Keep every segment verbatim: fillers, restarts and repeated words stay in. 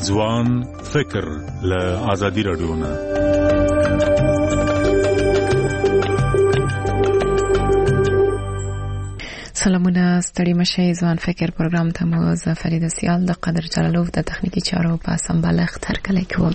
ځوان فکر له آزادي رادیو نه. سلامونه، ستړي مشئ. ځوان فکر پروګرام ته مو زه فرید سیال د قدر جلالوف د تخنیکی چارو په سمبالښت هرکلی کوم.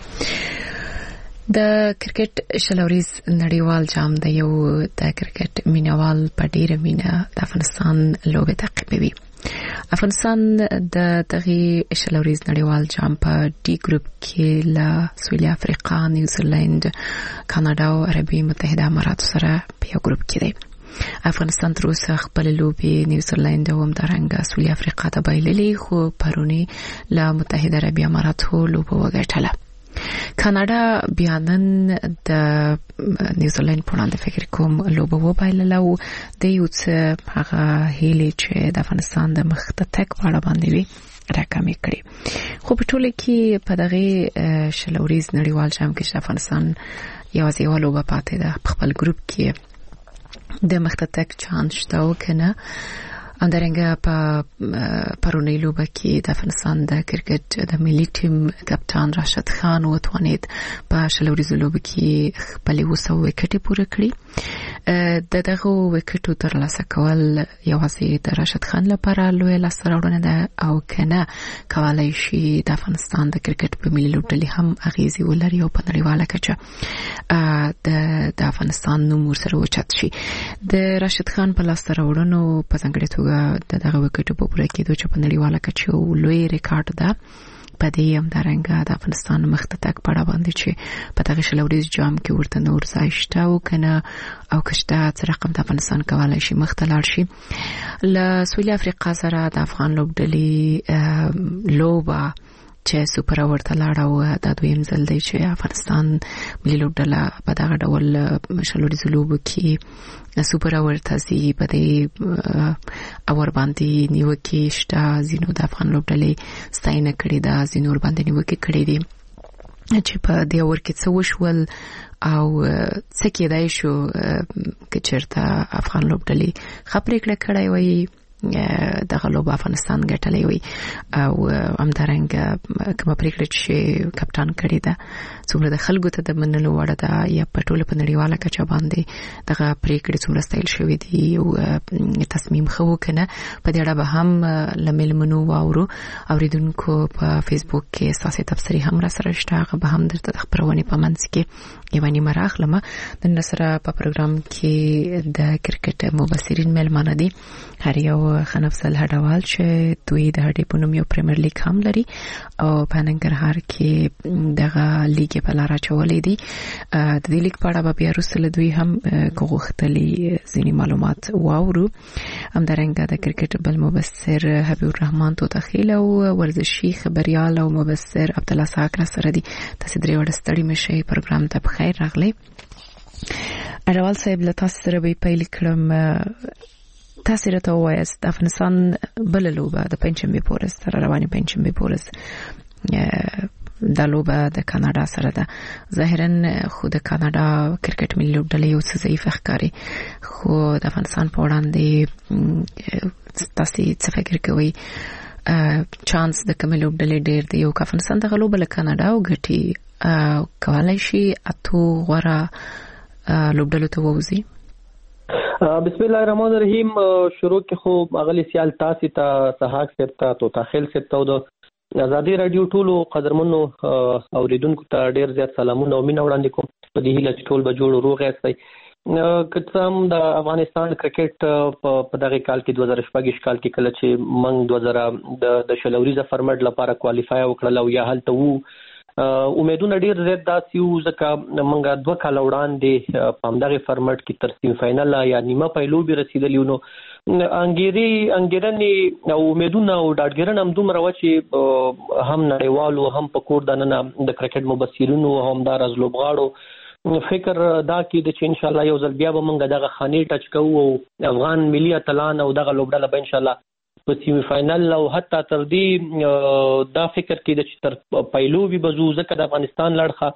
د کرکټ شلوریز نړیوال جام د یو د کرکټ مینوال په ډیره مینه د افغانستان لوبه تعقیبوي. افغانستان د دغه شلوریز نړیوال جام په ډي ګروپ کې له سویلي افریقا، نیوزیلند، کاناډا او عربي متحده اماراتو سره په یو ګروپ کې دی. افغانستان تر اوسه خپل لوبې نیوزیلند او همدارنګه سویلي افریقا ته بایللې، خو پرونی له متحده عربي اماراتو لوبه وګټله. کاناډا بیا نن د نیوزیلند په وړاندې فکر کوم لوبه وبایلله او د یو څه هغه هیلې چې د افغانستان د مخ ته تګ په اړه باندې وي راکمې کړې. خو په ټوله کې په دغه شلوریز نړیوال جام کې چې افغانستان یوازې یوه لوبه پاتې ده، په خپل ګروپ کې د مخ ته تګ چانس شته او کنه. همدارنګه په پرونی لوبه کې د افغانستان د کرکټ د ملي ټیم کپتان راشد خان وتوانید په شلوریز لوبه کې خپل وسو وکټې پوره کړې. د دغه وکټو ترلاسه کول یوازې د راشد خان لپاره لوی لاسته راوړنه ده او کنه کولای شي د افغانستان د کرکټ په ملي لوبډلې هم اغیزې ولري او په نړیواله کچه د د افغانستان نوم ورسره اوچت شي. د راشد خان په لاسته راوړنو په ځانګړې توګه د دغه وکټو په پوره کېدو چې په نړیواله کچه لوی ریکارډ ده، په دې همدارنګه د افغانستان مخ ته تګ په اړه باندې چې په دغه شلوریز جام کې ورته نور ځای شته او کنه او کشته څه رقم د افغانستان کولای شي مخ ته لاړ شي. له سویلي افریقا سره د افغان لوبډلې لوبه چې سوپر اور ته لاړه او دا دویم ځل دی چې افغانستان ملي لوبډله په دغه ډول شلوریز لوبو کې سوپر اور ته ځي. په دې اور باندې نیوکې شته، ځینو د افغان لوبډلې ستاینه کړې ده، ځینو ور باندې نیوکې کړې دي چې په دې اور کې څه وشول او څه کېدای شو که چېرته افغان لوبډلې ښه پرېکړه کړې وای دغه لوبه افغانستان ګټلې وي او همدارنګه کومه پرېکړه چې کپتان کړې ده څومره د خلکو ته د منلو وړ ده یا په ټوله په نړیواله کچه باندې دغه پرېکړې څومره ستایل شوې دي او تصمیم ښه وکنه. په دې اړه به هم له مېلمنو واورو. اوریدونکو په فیسبوک کې ستاسو تبصرې هم را سره شته، هغه به هم درته د خپرونې په منځ کې یوه نیمه راخلمه. نن سره په پروګرام کې د کرکټ مبصرین مېلمانه دي، هر یو خنفسل هډوال چې دوی د هډې په نوم یو پریمیر لیګ هم لري او په ننګرهار کې دغه لیګ په لار اچولې دي. د دې لیګ په اړه به بیا وروسته له دوی هم غوښتلي ځینې معلومات واورو. همدارنګه د کرکټ بل مبصر حبیب الرحمن توتخیل او ورزشي خبريال او مبصر عبدالله ساک را سره دي. تاسو درې وړ ستړي مشئ، پروګرام ته په خیر راغلی. اډوال صاحب له تاسو سره به پیل کړم. تاسو راته وایاست د افغانستان بل لوبه د پنځمبه پورز تر رواني پنځمبه پورز د لوبه د کاناډا سره ده. ظاهرا خو د کاناډا کرکټ ملي لوبډلې یو څه ضعیف ښکاري، خو د افغانستان په وړاندې تاسو څه فکر کوئ؟ چانس د کوم لوبډلې ډېر دی او افغانستان د لوبه له کاناډا او ګټي کولای شي اته غوړه لوبډلو ته ووزي؟ بسم الله الرحمن الرحیم. شروع کې خو اغلی سیال تاسو ته سحاق سپ ته توتاخیل سپ ته د آزادي رادیو ټولو قدرمنو اوریدونکو ته ډیر زیات سلامونه او مینه وړاندې کوم. په دې هیله چې ټول به جوړ روغ یاستئ. کتم د افغانستان کرکټ په دغه کال کې دوه هزار شپږ کال کې کله چې موږ دوه هزار د شلوریزه فارمټ لپاره کوالیفای وکړل او یا هلته وو امیدونه ډیر زیات داسې وو ځکه موږ دوه کال وړاندې په همدغه فارمټ کې تر سیم فائنل یا نیمه پایلوبي رسیدلی نو انګيري انګيرني او امیدونه او ډاډګرن هم دومره و چې هم نړیوالو هم په کور دننه د کرکټ مبصرینو هم دار از لوبغاړو فکر دا کې د چې ان شاء الله یو ځل بیا به موږ دغه خاني ټچ کوو او افغان ملي اتلان او دغه لوبډله به ان شاء الله په سیمی فائنل او حتی تر دې دا فکر کې د چې تر پایلوبي بزو ځکه د افغانستان لړخه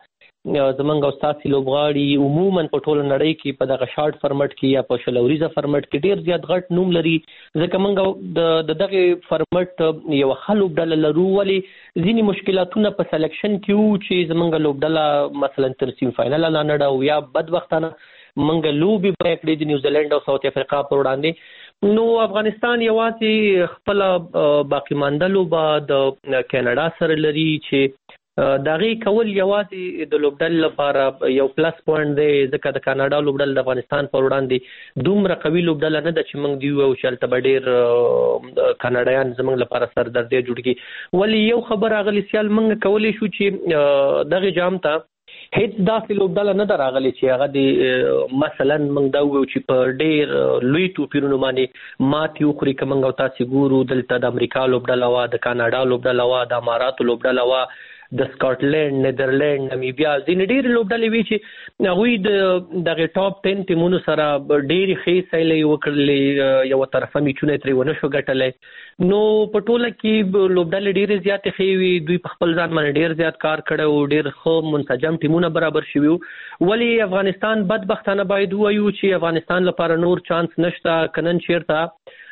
زمونږ استاد لوبغاړي عموما په ټوله نړۍ کې په دغه شارټ فارمټ کې یا په شلوريزه فارمټ کې ډیر زیات غټ نوم لري ځکه موږ د دغه فارمټ یو خلوب ډله لرو ولې ځینی مشکلاتونه په سلیکشن کې وو چې زمونږ لوبډله مثلا تر سیم فائنل لا نه او یا بدبختانه موږ لوبي برېک د نیوزیلند او ساوث افریقا پر وړاندې نو افغانستان یوازې خپل باقی مانده لوبه د کینیډا سره لري چې دغه کول یوازې د لوبډل لپاره یو پلس پوینټ دی ځکه د کاناډا لوبډل د افغانستان پر وړاندې دومره قوي لوبډل نه د چې موږ دی او چې البته ډېر کاناډایان زموږ لپاره سردردي جوړ کی ولی یو خبر اغلی سیال موږ کولای شو چې دغه جام ته هیڅ داسې لوبډله نه دراغلي چې هغه د مثلا موږ دا وو چې په ډېر لوی توپیرونو باندې ماتې وخوري که موږ تاسو ګورو دلته د امریکا لوبډله وه د کاناډا لوبډله وه د اماراتو لوبډله وه د سکاټلند نیدرلند نامیبیا ځینې ډېرې لوبډلې وي چې هغوی د دغه ټاپ ټن ټیمونو سره ډېرې ښې سیلۍ وکړلې یوه طرفه میچونه یې ترې ونه شو ګټلی نو په ټوله کې لوبډلې ډېرې زیاتې ښې وي دوی په خپل ځان باندې ډېر زیات کار کړی او ډېر ښه منسجم ټیمونه برابر شوي وو ولې افغانستان بدبختانه باید ووایو چې افغانستان لپاره نور چانس نشته که نن چېرته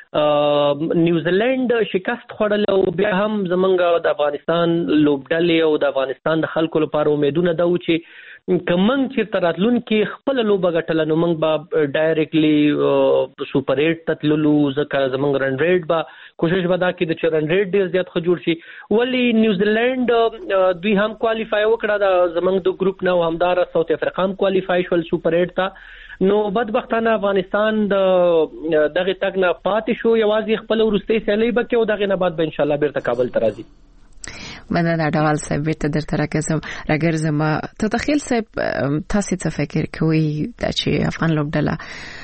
نیوزیلند شکست خوړل او بیا هم زمونږ د افغانستان لوبډلې او د افغانستان د خلکو لپاره امیدونه ده چې که موږ چېرته راتلونکي خپله لوبه ګټله نو موږ به ډایرکټلی سوپر ایټ ته تللو ځکه زموږ رن ریټ به کوشش به دا کړي چې رن ریټ ډېر زیات ښه جوړ شي ولې نیوزیلند دوی هم کوالیفای وکړه د زموږ د ګروپ نه او همداره ساوث افریقا هم کوالیفای شول سوپر ایټ ته نو بدبختانه افغانستان د دغه تګ نه پاتې شو یوازې خپل وروستۍ سیالۍ به کوي او دغه نه بعد به ان شاء الله بیرته کابل ته راځي مننه ډول صاحب بیرته درته راګرځم راګرځم ته تخیل صاحب تاسو څه فکر کوئ چې افغان لوبډله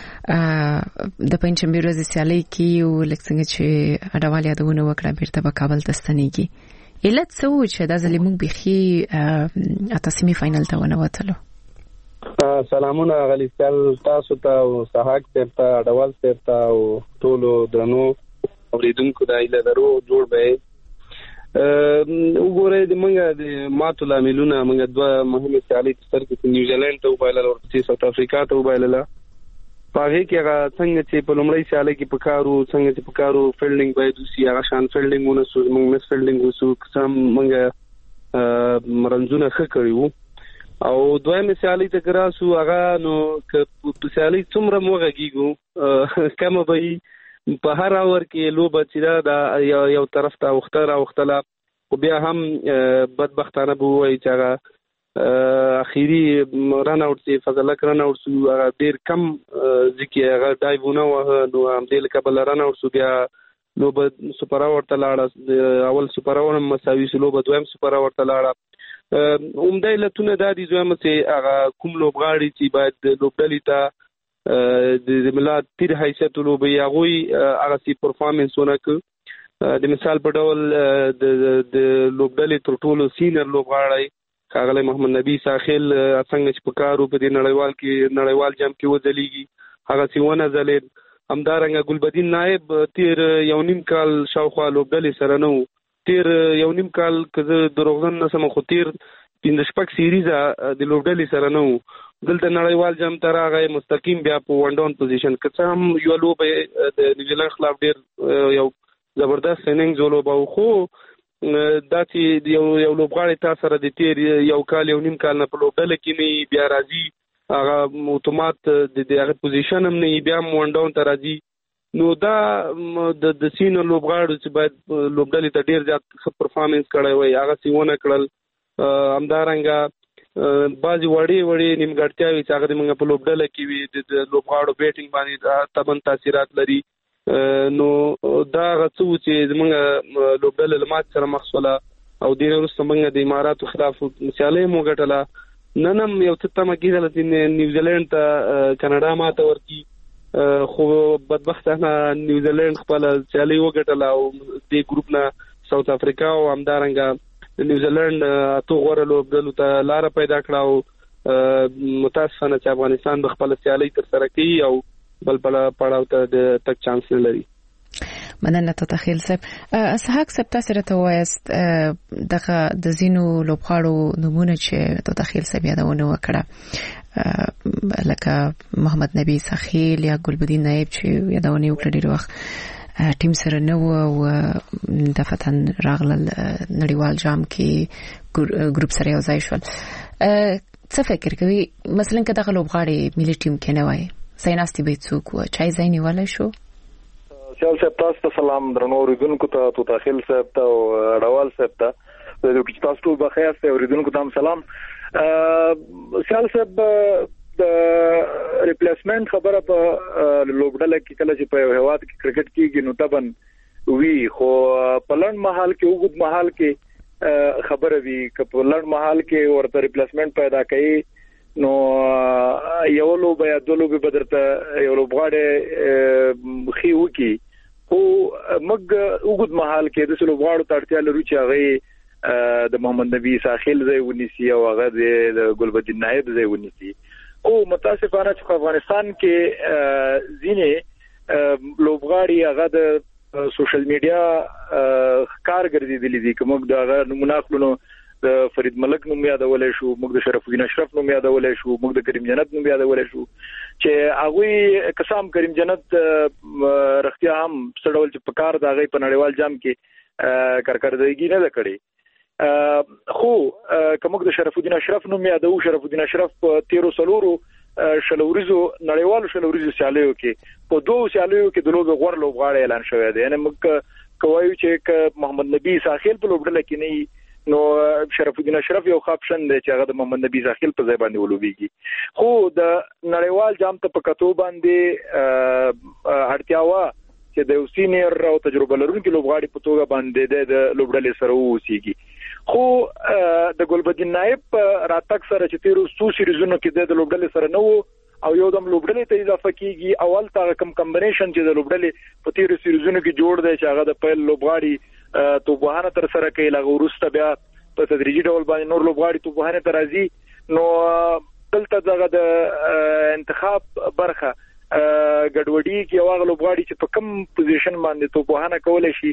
د پنځمې ورځې سیالۍ کې او لکه څنګه چې اډوال یادونه وکړه بیرته به کابل ته ستنېږي علت څه و چې دا ځلې موږ بیخي اته سیمي فاینل ته ونه وتلو سلامونه غلی سیال تاسو ته او صحاک صاحب ته اډوال صاحب ته او ټولو درنو اوریدونکو د ایله درو جوړ به وګورئ د موږ د ماتو لاملونه موږ دوه مهمه سیالۍ تر کې نیوزیلند ته وبایلل او ساوث افریقا ته وبایلل پاره کې هغه څنګه چې په لومړی سیالۍ کې پکارو څنګه چې پکارو فیلډینګ باید وسی هغه شان فیلډینګ ونسو موږ مس فیلډینګ وسو سم موږ مرنځونه ښه کړیو او دویمه سیالۍ ته کراسو هغه نو په سیالۍ څومره موږ کم به په هر اور کې لوبه چې دا یو طرف ته وختره وختله خو بیا هم بدبختانه به وایي چې هغه اخیری رن اوټ سي فضل الله رن اوټ سو هغه ډیر کم ځکه هغه دایونه وه نو هم دل کبل رن اوټ سو بیا لوبه سپر اوټ ته لاړه اول سپر اوټ مساوي سو لوبه دویم سپر اوټ ته لاړه اومده لتونه د دې زموږ چې هغه کوم لوبغاړي چې باید لوبډلې ته د ملت تیر حیثیت لوبي هغه هغه سي پرفارمنس ونه د مثال په ډول د لوبډلې تر ټولو سینر لوبغاړي کاغله محمد نبی ساحل څنګه چې په کارو په دې نړیوال کې نړیوال جام کې وځلېږي هغه سی ونه ځلې همدارنګه ګلبدین نائب تیر یو نیم کال شاوخوا لوبډلې سره نو تیر یو نیم کال کزه دروغجن نسم خو تیر پنځه شپږ سیریزه د لوبډلې سره نو دلته نړیوال جام تر هغه مستقیم بیا په ون ډاون پوزیشن کې څه هم یو لوبه د نیوزیلند خلاف ډیر یو زبردست اننګ زولوبه خو دا چې یو یو لوبغاړی تاسو سره د تیر یو کال یو نیم کال نه په لوبډله کې نه بیا راځي هغه اتومات د هغه پوزیشن هم نه بیا ون ډاون ته راځي نو دا د د سینر لوبغاړو چې باید لوبډلې ته ډیر زیات ښه پرفارمنس کړی وای هغه سیونه کړل همدارنګه بعضی وړي وړي نیمګړتیاوي چې هغه موږ په لوبډله کې وي د لوبغاړو بیټینګ باندې تبن تاثیرات لري نو دا غڅو چې موږ لوبډله لمات سره مخصوله او د وروسته موږ د اماراتو خلاف سیالۍ مو ګټله نن هم یو څه تمه کېدل چې نیوزیلند ته کاناډا ماته ورکی خو بدبختانه نیوزیلند خپل سیالۍ وګټله او د ګروپ نه ساوث افریقا او همدارنګه نیوزیلند اتو غوړه لوبډلو ته لار پیدا کړه او متاسفانه چې افغانستان د خپل سیالۍ تر سره کوي او بل بل پړاو ته د تک چانس لري مننه توتخیل صاحب. اسحاق صاحب تاسو راته وایست دغه د زینو لوبغاړو نمونه چې توتخیل صاحب یادونه وکړه لکه محمد نبی سخیل یا ګلبدین نایب چې یادونه وکړه ډیر وخت ټیم سره نو او د فتن راغلل نړیوال جام کې ګروپ سره یو ځای شول. څه فکر کوي مثلا که دغه لوبغاړي ملي ټیم کې نه وای سايناستي به څوک و چای ځای نیول شو؟ سیال صاحب تاسو ته سلام درنو اوریدونکو ته توتخیل صاحب ته او ډوال صاحب ته د دوی تاسو ټول بخیر ته اوریدونکو ته سلام. سیال صاحب د ریپلیسمنت خبره په لوبډله کې کله چې په هواد کې کرکټ کېږي نو تبن وی خو په لړ محل کې وګد محل کې خبره وی ک په لړ محل کې ورته ریپلیسمنت پیدا کړي نو یو لوب یا دوه لوب بدرته یو لوبغاړي خيو کې خو مګ وګد محل کې د لوبغاړو تړتیا لري چې هغه د محمد نبی ساحل ځای ونیسي او هغه د ګلبدین نایب ځای ونیسي او متاسفانه چې افغانستان کې ځینې لوبغاړي هغه د سوشل میډیا کار ګرځیدلې دي کوم دا نمونه خلونو د فرید ملک نوم یادولای شو موږ د شرف الدین اشرف نوم یادولای شو موږ د کریم جنت نوم یادولای شو چې هغه قسم کریم جنت رختیا هم سړول چې پکار دا غي په نړیوال جام کې کارکردګي نه کړې خو کوم د شرف الدین اشرف نوم یادو شرف الدین اشرف په تیرو سلورو شلوريزو نړیوالو شلوريزو سیالیو کې په دوه سیالیو کې د لوب غوړ لوبغاړي اعلان شوی دی یعنی موږ کوایو چې محمد نبی ساحل په لوبډله کې نه نو شرف الدین اشرف یو خاپشن دی چې هغه د محمد نبی ساحل په ځای باندې ولوبيږي خو د نړیوال جام ته په کتو باندې اړتیاوا چې د سینیر او تجربه لرونکو لوبغاړي په توګه باندې د لوبډلې سره ووسیږي خو د ګلبدین نایب راتک سره چې تیرو څو سیریزونو کې د لوبډلې سره نو او یو دم لوبډلې ته اضافه کیږي اول تا کم کمبینیشن چې د لوبډلې په تیرو سیریزونو کې جوړ دی چې هغه د پیل لوبغاړي توبهانه تر سره کوي لغه ورسته بیا په تدریجي ډول باندې نور لوبغاړي توبهانه تر راځي نو دلته دغه د انتخاب برخه ګډوډي کې واغ لوبغاړي چې په کم پوزیشن باندې توبهانه کول شي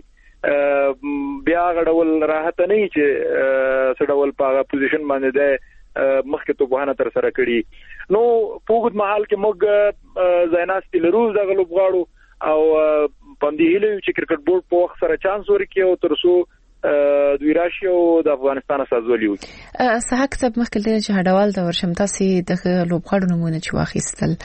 بیا غډول راحت نه چې سړول په پوزیشن باندې ده مخکې توبهانه تر سره کړي نو پوغد محل کې موږ زایناستي لرو د لوبغاړو او پاندې هیله چې کرکټ بورډ په وخت سره چانس ورکړي او ترسو دوی راشي او د افغانستان سازولي وي. صحاک صاحب مخکې د جهادوال د ورشم تاسو د لوبغاړو نمونه چې واخیستل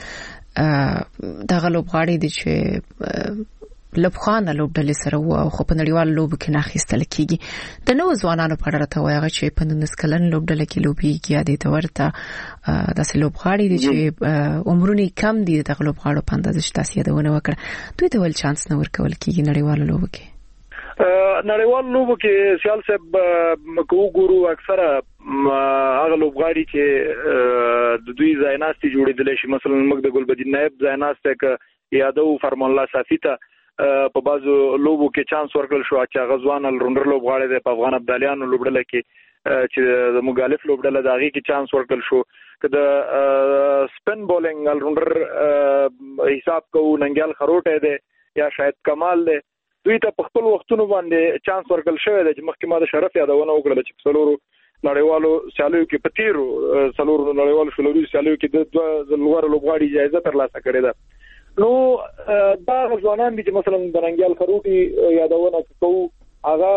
د لوبغاړي د چې لبخانه لوبډلې سره و او خو په نړیوال لوب کې نه اخیستل کیږي د نو ځوانانو په اړه ته وایي چې په نن سکلن لوبډلې کې لوبيږي یا د تورته د لوبغاړي دي چې عمرونه کم دي د لوبغاړو په اندازه چې تاسو یادونه وکړه دوی ته ول چانس نه ورکول کیږي نړیوال لوب کې نړیوال لوب کې سیال صاحب مکو ګورو اکثره هغه لوبغاړي چې د دوی زایناستي جوړېدل شي مثلا موږ د ګلبدین نایب زایناسته ک یادو فرمان الله صافیته په بازو لوبو کې چانس ورکړل شو چې غزوان الروندر لوبغاړي د افغان ابدالیانو لوبډله کې چې د مغالف لوبډله داغي کې چانس ورکړل شو کله سپن بولینګ الروندر حساب کو ننګال خروټه ده یا شاید کمال ده دوی ته په خپل وختونو باندې چانس ورکړل شوی دی چې مخکې ما د شرف یادونه وکړه چې څلورو نړیوالو سیالیو کې پتیرو څلورو نړیوالو شلوري سیالیو کې د دوه لوړ لوبغاړي جایزه ترلاسه کړې ده نو دا ځوانان دي چې مثلا د ننګال خروټي یادونه کوي هغه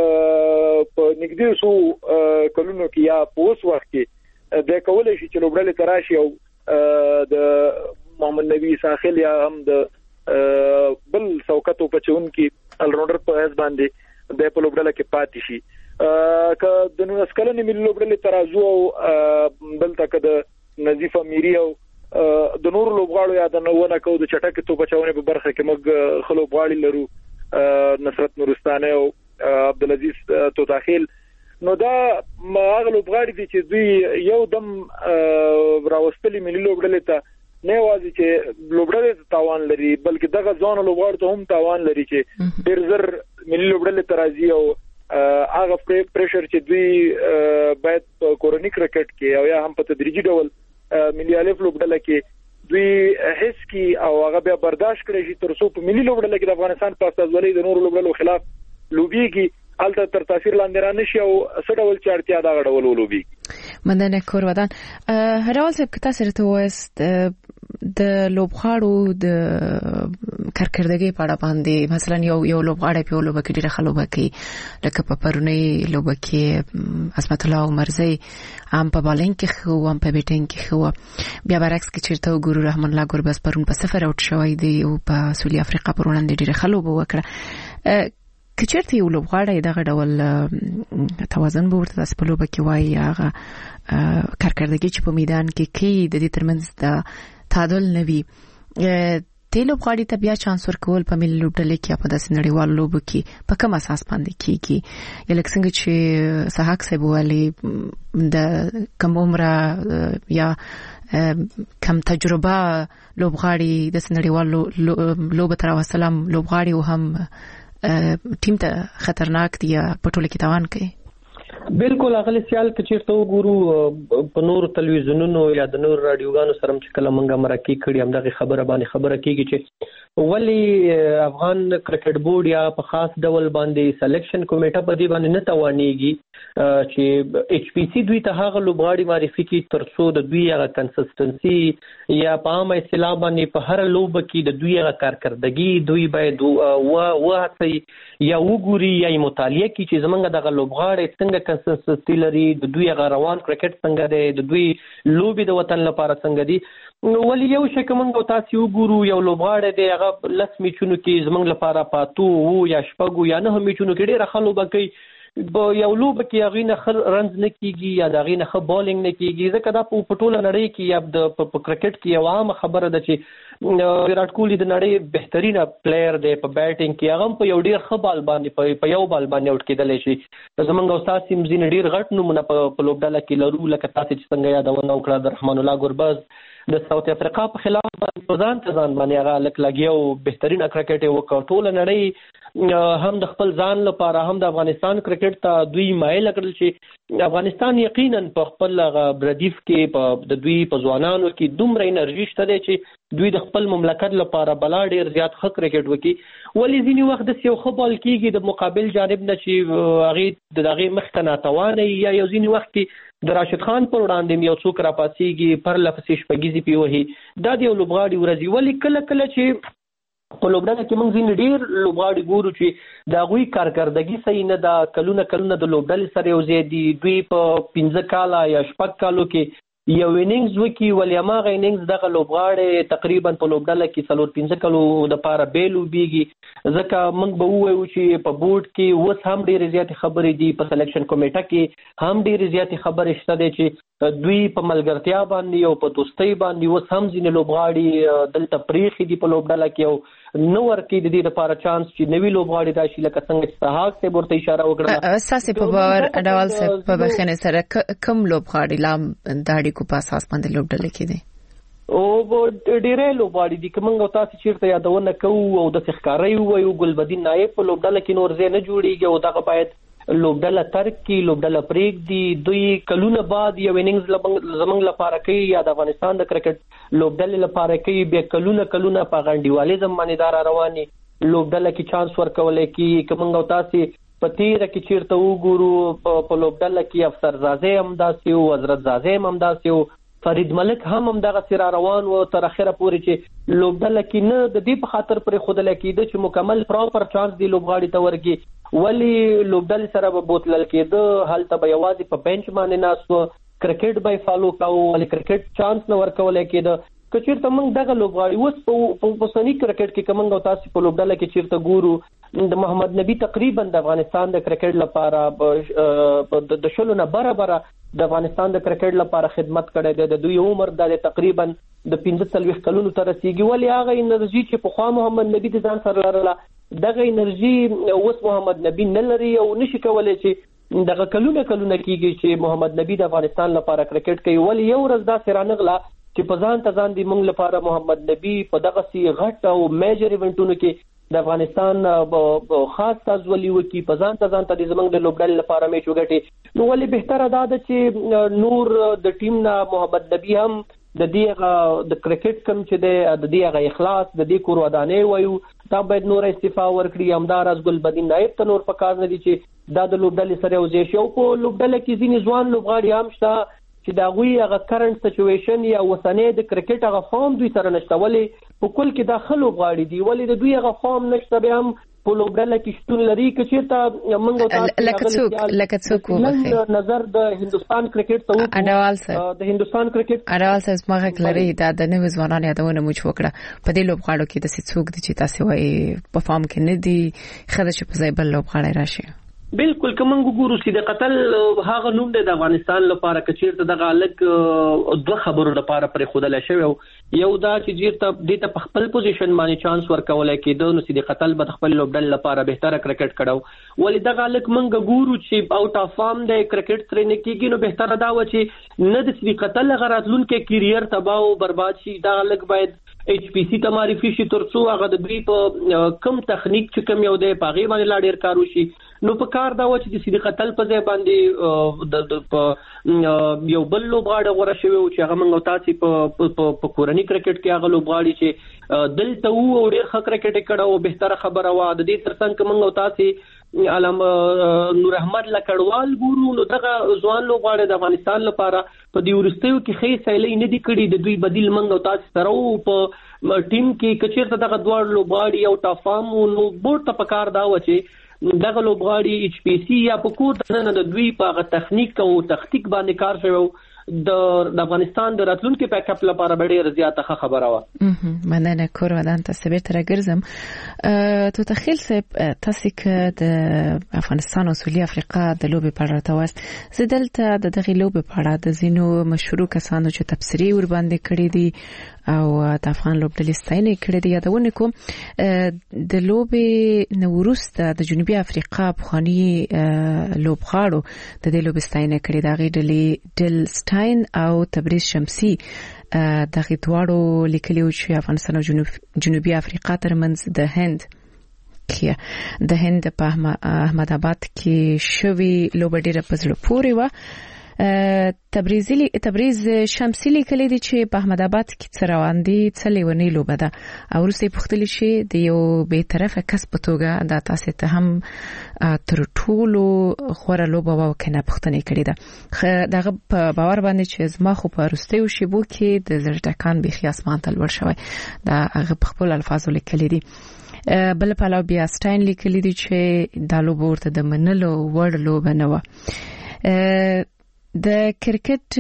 په نږدې سو کلونو کې یا په اوس وخت کې د کولای شي چې لوبډلې تراشي او د محمد نبی ساحل یا هم د بل سوکتو پچون کې الراوندر په اس باندې د په لوبډله کې پاتې شي ک د نو اسکلنې ملي لوبډلې ترازو او بل تک د نظیف امیری او د نور لوبغاړو یادونه کو د چټک تو بچاونه په برخه کې موږ خلو غاړي لرو نصرت نورستانه او عبدالعزيز توتاخیل نو دا هغه لوبغاړي دي چې دوی یو دم راوستلي ملي لوبډلې ته نه وازي چې لوبډلې تاوان لري بلکې دغه ځوان لوبغاړو ته هم تاوان لري چې ډېر زر ملي لوبډلې ترازی او هغه پریشر چې دوی باید کورونی کرکټ کې او یا هم په تدریجي ډول ملي الف لوبډله کې دوی هیڅ کی او هغه بیا برداشت کړي چې تر څو په ملي لوبډله کې د افغانستان په استازولۍ د نورو لوبډلو خلاف لوبيږي الته تر تاثیر لاندې را نشي او سړول چارتیا دا غړول لوبي مننه کور ودان هرول څه کتا سره ته وست د لوبغاړو د کارکردګي په اړه باندې مثلا یو یو لوبغاړی په لوبه کې ډیره خلوبه کوي لکه په پرونی لوبه کې عصمت الله عمرزی هم په بالینګ کې خو هم په بیټینګ کې خو بیا برعکس کې چیرته وګورو رحمان الله ګوربز پرون په سفر اوټ شوی دی او په سویل افریقا پر وړاندې ډیره خلوبه وکړه کچرته یو لوبغاړی دغه ډول توازن به ورته داسې په لوبه کې وایي هغه کارکردګي چې په میدان کې کوي د دې ترمنځ د تعادل نوي ته لوبغاړي ته بیا چانس ورکول په ملي لوبډلې کې په داسې نړیوال لوبو کې په کوم اساس باندې کیږي یلکه څنګه چې صحاک صاحب وایي د کوم عمره یا کم تجربه لوبغاړي د نړیوال لوبه تر وسلام لوبغاړي او هم ټیم ته خطرناک دی په ټوله کې توان کوي بالکل اغلی سیال کې چیرته وګورو په نور تلویزیونونو یا د نور رادیوګانو سره چې کله مونږه مرکه کړي هم دغه خبره باندې خبره کیږي چې ولی افغان کرکټ بورډ یا په خاص ډول باندې سلیکشن کمیټه په دې باندې نه توانېږي چې ایچ پی سی دوی ته هغه لوبغاړي معرفي کړي ترڅو د دوی هغه کنسستنسي یا په عامه اصطلاح باندې په هر لوبه کې د دوی هغه کارکردګي دوی باید و وهڅي یا وګوري یا مطالعه کړي چې زمونږ دغه لوبغاړي څنګه کنسستنسي لري د دوی هغه روان کرکټ څنګه دی د دوی لوبي د وطن لپاره څنګه دی ولی یو شي کومه تاسو وګورو یو لوبغاړی دی هغه لس میچونو کې زمونږ لپاره پاتو وو یا شپږو یا نه میچونو کې ډېر خلوبه کوي یو لوبه کې هغه نه خر رنز نه کیږي یا دغه نه خ بالینګ نه کیږي ځکه دا په پټوله نړۍ کې یا د کرکټ کې یو عام خبره ده چې ویرات کوهلی د نړۍ بهترینه پلیئر دی په بیټینګ کې هغه په یو ډیر ښه بال باندې په یو بال باندې اوټ کېدلی شي زمونږ استاد سیم زین ډیر غټ نمونه په لوبډله کې لرو لکه تاسو چې څنګه یادونه وکړه د رحمان الله ګوربز د ساوث افریقا په خلاف باندې ځان ته ځان باندې هغه لک لګیو بهترین کرکټ وکړ ټول نړۍ هم د خپل ځان لپاره هم د افغانستان کرکټ ته دوی مایل کړل چې افغانستان یقینا په خپل بردیف کې په د دوی په ځوانانو کې دومره انرژي شته چې دوی د خپل مملکت لپاره بلا ډیر زیات ښه کرکټ وکړي ولی ځینی وخت د یو ښه بال کېږي د مقابل جانب نه چې هغه د هغه مخ ته ناتوانه یا یو ځینی وخت کې د راشد خان پر وړاندې یو څوک را پاسيږي پر لفظ شپږیزي پیوهي دا د یو لوبغاړي ورځي ولی کله کله چې په لوبډله کې موږ ځین ډیر لوبغاړي ګورو چې دا غوي کارکردګي صحیح نه دا کلونه کلونه د لوبډلې سره یو ځای دي دوی په پنځه کاله یا شپږ کالو کې یو اننګز وکي ولې ماغه اننګز دغه لوبغاړي تقریبا په لوبډله کې څلور پنځه کالو د پاره بیلو بیږي ځکه موږ به وایو چې په بورډ کې اوس هم ډېر زیات خبرې دي په سلیکشن کمیټه کې هم ډېر زیات خبرې شته دي چې دوی په ملګرتیا باندې او په دوستۍ باندې اوس هم ځینې لوبغاړي دلته پریخي دي په لوبډله کې او نو ورکې د دې لپاره چانس چې نوی لوبغاړي راشي لکه څنګه چې صحاک ته ورته اشاره وکړه اساسي په باور اډوال سره په بخنه سره کم لوبغاړي لام داړي کو په اساس باندې لوبډله کې دي او ډېرې لوبغاړي دي کومه تاسو چیرته یادونه کوو او د ښکاري وایو ګلبدین نایب په لوبډله کې نور ځای نه جوړیږي او دغه باید لوبډله ترک کی لوبډله پریک دی دوی کلونه بعد یو اننګز زمنګ لپاره کوي یا د افغانستان د کرکټ لوبډله لپاره کوي به کلونه کلونه په غنډیوالې زمانه دار رواني لوبډله کې چانس ورکول کی کومه تاسو په تیر کې چیرته وګورو په لوبډله کې افسر زازه هم داسي او حضرت زازه هم داسي او فرید ملک هم هم دغه سره روان و تر اخره پورې چې لوبډله کې نه د دې په خاطر پر خود لکېده چې مکمل پراپر چانس دی لوبغاړي ته ورګي ولی لوبډله سره به بوتلل کېده حالت به یوازې په بنچ باندې ناسو کرکټ به فالو کاوه ولی کرکټ چانس نه ورکول کېده کچیرته موږ دغه لوبغاړي اوس په پوسنی کرکټ کې کومه تاسو په لوبډله کې چیرته ګورو د محمد نبی تقریبا د افغانستان د کرکټ لپاره د شلو نه برابر د افغانستان د کرکټ لپاره خدمت کړی دی د دوی عمر د تقریبا د پنځه څلوېښت کلونو ته رسیدي ولی هغه انرژي چې په خوا محمد نبی د ځان سره لرله دغه انرژي اوس محمد نبی نه لري او نشي کولای چې دغه کلونه کلونه کېږي چې محمد نبی د افغانستان لپاره کرکټ کوي ولی یو ورځ دا سرانغله چې په ځان ته ځان دی موږ لپاره محمد نبی په دغه سی غټ او میجر ایونټونو کې د افغانستان خاص تازولي وکي په ځان ته ځان ته د زمنګ د لوبډل لپاره میچ وګټي نو ولې بهتره ده چې نور د ټیم نه محمد نبی هم د دې د کرکټ کم چې د د دې اخلاص د دې کور ودانې وایو دا باید نور استعفا ورکړي. همدار از ګل بدین نائب ته نور پکار نه دي چې دا د لوبډلې سره وځي شو په لوبډله کې ځینې ځوان لوبغاړي هم شته چې دا غوي هغه کرنٹ سچويشن یا وسنې د کرکټ هغه فارم دوی سره نشته، ولې په کل کې داخلو غاړي دي ولې د دوی هغه فارم نشته به هم په لوبډله کې شتون لري که چیرته موږ تاسو لکه څوک لکه څوک وبخي نظر د هندستان کرکټ ته اډوال صاحب د هندستان کرکټ اډوال صاحب ماغه کلري دا د نوې ځوانانو یادونه مو وکړه په دې لوبغاړو کې د څوک دي چې تاسو وايي په فارم کې نه دي خدای چې په ځای بل لوبغاړي راشي. بالکل کوم ګورو چې د قتل هغه نوم د افغانستان لپاره کچیرته د غالک دوه خبرو لپاره پر خودل شوی یو دا چې چیرته د په خپل پوزیشن باندې چانس ورکول کېده نو چې د قتل په خپل لوبډل لپاره بهتره کرکټ کړو ولې د غالک منګ ګورو چې اوټ اف فارم د کرکټ ترې نه کېږي نو بهتره دا و چې نه د سری قتل غراتلون کې کیریئر تباہ او برباد شي دا غالک باید ایچ پی سی ته معرفي شي ترڅو هغه د دوی په کم تخنیک چې کم یو دی په غي باندې لا ډیر کارو شي نو په کار دا و چې د سری قتل په ځای باندې د یو بل لوبغاړی غوړه شوی او چې هغه موږ تاسو په په کورنۍ کرکټ کې هغه لوبغاړي چې دلته وو او ډیر ښه کرکټ کړه او بهتره خبره و د دې ترڅنګ موږ تاسو علم نور احمد لکړوال ګورو نو دغه ځوان لوبغاړي د افغانستان لپاره په دې ورستیو کې خې سایلې نه دي کړي د دوی بدیل موږ تاسو سره او په ټیم کې کچیرته دغه دوه لوبغاړي او ټافام نو بورډ ته پکار دا و چې دغه لوبغاړي ایچ پی سی یا په کور نه د دوی په تخنیک او تخنیک باندې کار شوی د افغانستان د راتلونکو بیک اپ لپاره ډېر زیاته خبره و. مننه کور ودان تاسو به تر ګرځم تو تخیل سه تاسو کې د افغانستان او سویلي افریقا د لوبې په اړه تاسو زدلته د دغه لوبې په اړه د زینو مشهور کسانو چې تبصری ور باندې کړی دي او د افغان لوبډلې ستاینه کړې دي یادونه کوم د لوبې نوروسته د جنوبي افریقا بخاني لوبغاړو د دې لوبې ستاینه کړې دا غېډلې دل ستاین او تبریز شمسي دغه دواړو لیکلي چې افغانستان او جنوبي افریقا ترمنځ د هند کې د هند په احمد آباد کې شوی لوبه ډیره په زړه پورې و. تبریزلی تبریز شمسي لیکلي دي چې په احمد آباد کې څروان دي څلېونی لوبه ده او وروسته پختلی شي د یو به طرفه کس په توګه د تاسو ته هم تر ټولو خوره لوبه وکنه پختنې کړې ده دغه په باور باندې چې زما خو په وروسته شیبو کې د زړټکان بيخي اسمان ته لور شوی دا هغه په خپل الفاظو لیکلي دي. بل په لاو بیا سټاین لیکلي دي چې د لوبه ورته د منلو وړ لوبه نه و. د کرکټ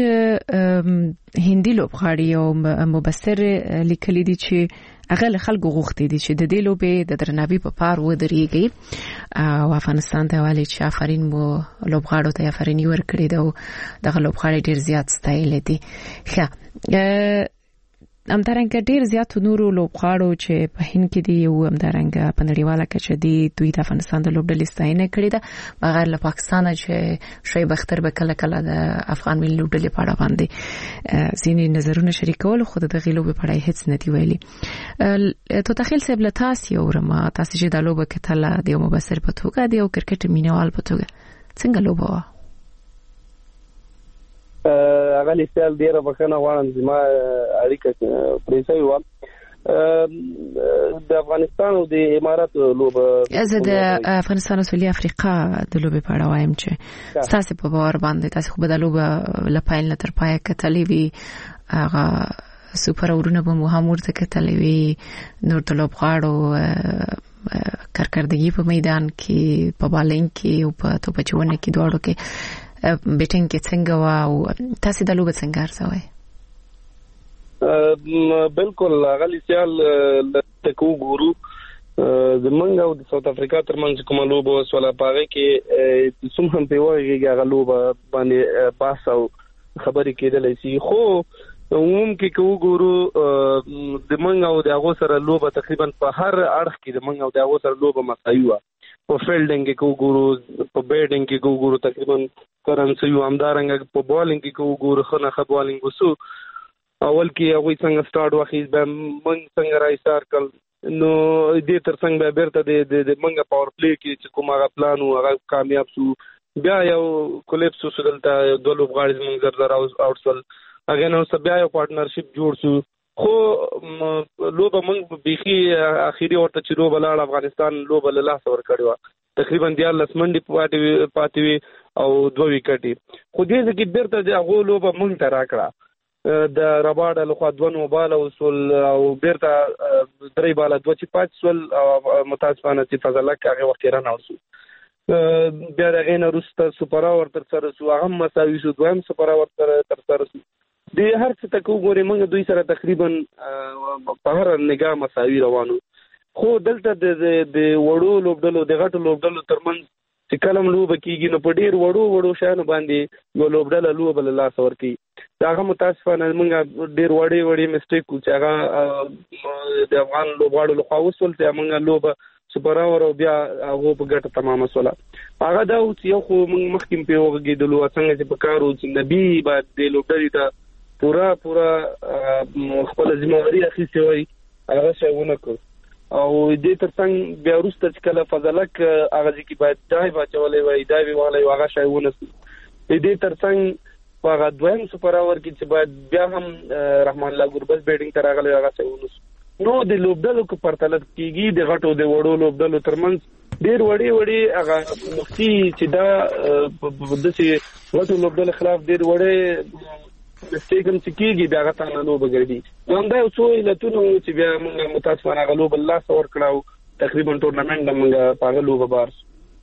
هندي لوبغاړي او مبصر لیکلي دي چې هغه خلکو غوښتي دي چې د دې لوبې د درناوي په پار ودرېږي او افغانستان ته والی چې افرین مو لوبغاړو ته افرین ورکړي دا د لوبغاړي ډیر زیات ستایل دي. ښه همدارنګه ډیر زیات نورو لوبغاړو چې په هند کې دي او همدارنګه په نړیواله کچه دي دوی د افغانستان د لوبډلې ستاینه کړې ده بغیر له پاکستان چې شعیب اختر به کله کله د افغان ملي لوبډلې په اړه باندې ځینې نظرونه شریکول خو د دغه لوبې په اړه هیڅ نه دی ویلي. تو تخیل سیب له تاسو یو رما تاسو چې د لوبه کتل د مبصر په توګه دی او کرکټ مینوال په توګه څنګه لوبه و؟ هغه لیستل ډیره بخنه غواړم چې ما اړیکه پریسي و د افغانستان او د امارات لوبه زه د افغانستان او سویلي افریقا د لوبې په اړه وایم چې تاسو په باور باندې تاسو خو به د لوبه لپاره نه تر پای کتلې وي هغه سوپر اورونه به مو هم ورته کتلې وي نور د لوبغاړو کارکردګي په میدان کې په بالینګ کې او په توپچونه کې دواړو کې بیټینګ کې څنګه و او تاسو د لوبه څنګه ارزوي؟ بالکل غالي سیال تکو ګورو زمونږ او د ساوث افریقا ترمنځ کومه لوبه وسوله پاره کې سم هم په وایي هغه لوبه باندې پاس او خبرې کېدلې شي خو عموم کې کو ګورو د منګ او د هغه سره لوبه تقریبا په هر اړخ کې د منګ او د هغه سره لوبه مساوي و په فیلډینګ کې کو ګورو په بیټینګ کې کو ګورو تقریبا کرنسي یو همدارنګ په بالینګ کې کو ګورو خنه خ بالینګ وسو اول کې هغه څنګه سٹارټ واخیز به منګ څنګه راي سٹارټ کړ نو دې تر څنګه به بیرته د منګ پاور پلی کې چې کومه پلان او هغه کامیاب شو بیا یو کولیپس وسدلته د لوبغاړي منګ زر زر اوټسل هغه نو بیا یو پارټنرشپ جوړ شو خو لوبه موږ بيخي اخیری ورته چې لوبه لاړ افغانستان لوبه له لاس ور کړو تقریبا دیارلس منډي پاتې پاتې او دوه وکټي خو دې ځکه بیرته د هغه لوبه موږ ته راکړه د رباډه له دوه نو بالا وصول او بیرته درې بالا دوه چې پات سول متاسفانه چې فضل الله هغه وخت را نوسو بیا دغه نه روسته سپر اور تر سره سو هغه مساوي شو دویم سپر اور تر تر سره سو د هر څه تکو ګوري موږ دوی سره تقریبا په هر نگاه مساوي روانو خو دلته د د وړو لوبډلو د غټو لوبډلو ترمن چې کلم لوب کیږي نو په ډیر وړو وړو شانو باندې یو لوبډله لوب له لاس ورکی هغه متاسفانه موږ ډیر وړي وړي مسټیک کو چې هغه د افغان لوبغاړو لخوا وصول ته موږ لوب سپر اور بیا هغه په ګټه تمامه سوله هغه دا چې یو خو موږ مخکې په وګیدلو څنګه چې په کارو چې نبی بعد د لوبډلې ته پورا پورا خپل ځمواري اخیستي وي هغه څنګه کو او دې ترڅنګ بیا وروسته چې کله فضلک هغه چې باید دای بچولې وای دای ویواله هغه شایونه دې ترڅنګ هغه دویم سپر اور کې چې باید بیا هم رحمان الله ګوربز بیټینګ تر هغه هغه شایونه نو د لوبډلو کو پرتلت کیږي د غټو د وړو لوبډلو ترمنځ ډیر وړي وړي هغه مخکي چې دا د چې غټو لوبډلو خلاف ډیر وړي مستیګم چې کیږي بیا غته نه لوب ګرځي نو دا یو څو علتونه چې بیا موږ متاسفانه غلوب الله سور کړو تقریبا ټورنمنت موږ په لوب بار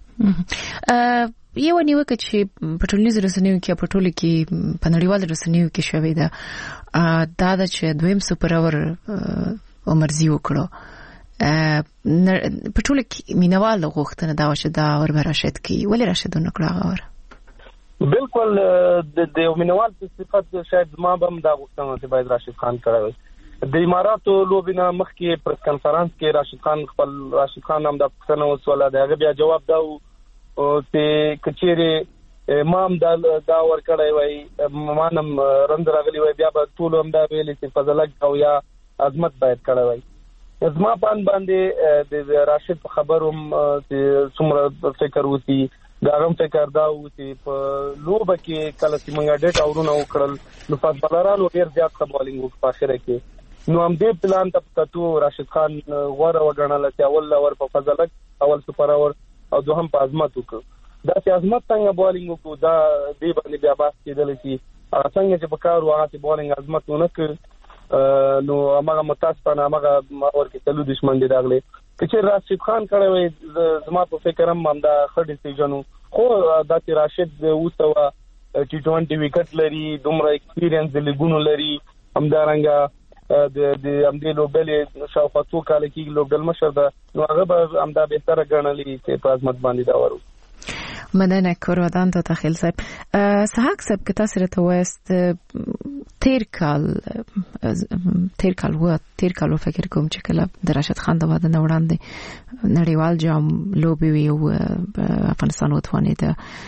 یو نیوکه چې په ټولنیزو رسنیو کې په ټولو کې په نړیوالو رسنیو کې شوې ده دا د چې دویم سپر اور عمرزي وکړو په ټولو کې مینوال غوښتنه دا و چې دا اور براشد کی ولې راشد نه کړو اور بالکل د د مینوال په صفت شاید ما هم دا غوښتنه چې باید راشد خان کړی د اماراتو لوبینه مخکې پر کانفرنس کې راشد خان خپل راشد خان هم د پښتنو وسوله دا بیا جواب دا چې کچېره امام دا دا ور کړی وای مانم رند راغلی وای بیا په ټول هم دا ویل چې فضلک او یا عظمت باید کړی وای زما پان باندې د راشد په خبروم چې څومره فکر وتی دا هم فکر دا و چې په لوبه کې کله چې موږ ډېټ اورونه وکړل نو فضلرانو ډېر زیات خبرولینګ وکړ په اخر کې نو هم دې پلان ته پتو راشد خان غوړه وګڼل چې اول اور په فضلک اول سپر اور او دوهم په عظمت وکړ دا چې عظمت څنګه بولینګ وکړ دا دې باندې بیا باس کېدل چې څنګه چې په کار واغې بولینګ عظمت ونه کړ نو هغه متاسفانه هغه اور کې تلو دشمن دی راغلی چې راشد خان کړه وي زما په فکر هم دا خړ ډیسیژن خو دا چې راشد اوسه ټي ټوئنټي وکټ لري دومره ایکسپیرینس د لګونو لري همدارنګه د د امدې لوبډلې شاوخوا څو کال کې لوبډل مشر ده نو هغه به همدا بهتره ګڼلې چې په عظمت باندې دا ورو مننه کورودان ته تخیل صاحب سحق صاحب که تاسو راته وایست تیر کال تیر کال و تیر کال فکر کوم چې کله د راشد خان د واده نه وړاندې نړیوال جام لوبي وی او افغانستان وتوانید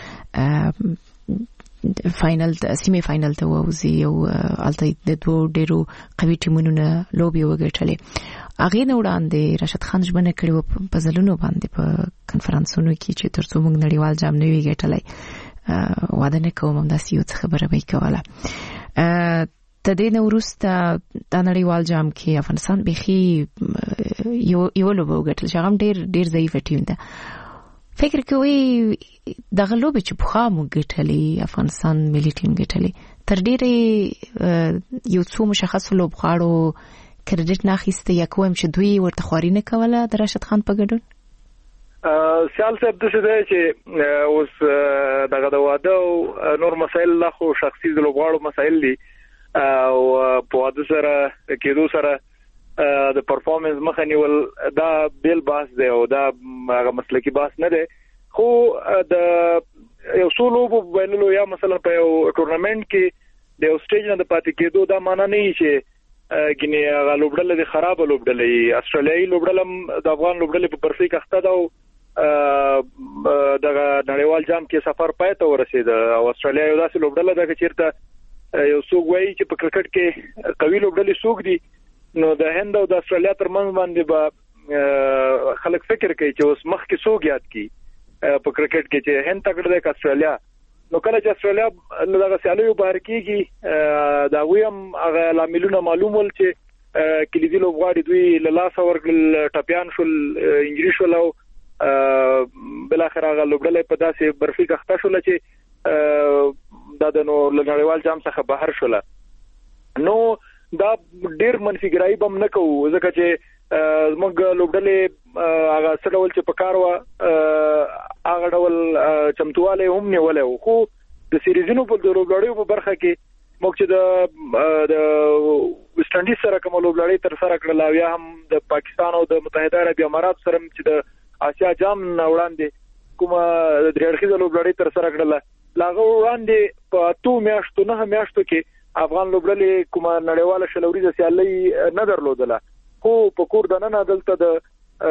فائنل سیمه فائنل ته ووزي او الته د دوه ډیرو قوي ټیمونو لوبي وګټلې اغه نه وړاندې راشد خان ژمنه کړې په ځلونو باندې په کانفرنسونو کې چې ترڅو موږ نړیوال جام نه وي ګټلای واده نه کوم دا سیو خبره به کوله ته د نورسته د نړیوال جام کې افغانستان بيخي یو یو لوب وګټل چې هم ډیر ډیر ضعیف ټیم ده فکر کوي د غلوب چې په خامو ګټلې افغانستان ملي ټیم ګټلې تر ډیره یو څو مشخص لوب غاړو کریډټ نه اخیسته یا کوم چې دوی ورته خواري نه کوله د راشد خان په ګډون سیال صاحب د څه دی چې اوس دغه د واده نور مسایل لا خو شخصي د لوبغاړو مسایل دي او په واده سره کېدو سره د پرفورمنس مخه نیول دا بیل باس دی او دا هغه مسلکی باس نه دی خو د یو څو لوبو بینلو یا مثلا په یو ټورنمنت کې د یو سټیج نه د پاتې کېدو دا معنی نه چې ګینه هغه لوبډله د خراب لوبډله استرالیایي لوبډله د افغان لوبډله په پرفیک اخته دا د نړیوال جام کې سفر پای ته ورسید او استرالیا یو داسې لوبډله ده چې چیرته یو څوک وایي چې په کرکټ کې قوي لوبډلې څوک دي نو د هند او د استرالیا ترمنځ باندې به خلک فکر کوي چې اوس مخ کې څوک یاد کی په کرکټ کې چې هند تکړه ده که استرالیا نو کله چې استرالیا دغه سیالیو بهر کیږي دا ویم هغه لاملونه معلوم ول چې کلیدي لوبغاړي دوی له لاس ورګل ټاپیان شول انجری شول او بل اخر هغه لوبډلې په داسې برفي کخته شول چې دا د نو نړیوال جام څخه بهر شول نو دا ډیر منفي ګرایي بم نه کوو ځکه چې موږ لوبډلې هغه څډول چې په کار و هغه ډول چمتواله هم نیولې خو د سیریزونو په لوبډلې په برخه کې موږ چې د د ویسټ انډیز سره کوم لوبډلې تر سره کړل او یا هم د پاکستان او د متحده عرب امارات سره چې د آسیا جام وړاندې کوم د درېړخي لوبډلې تر سره کړل لاغه وړاندې په تو میاشتو نه میاشتو کې افغان لوبډلې کوم نړیواله شلوري سیالي نه درلودله خو په کور د نن دلته د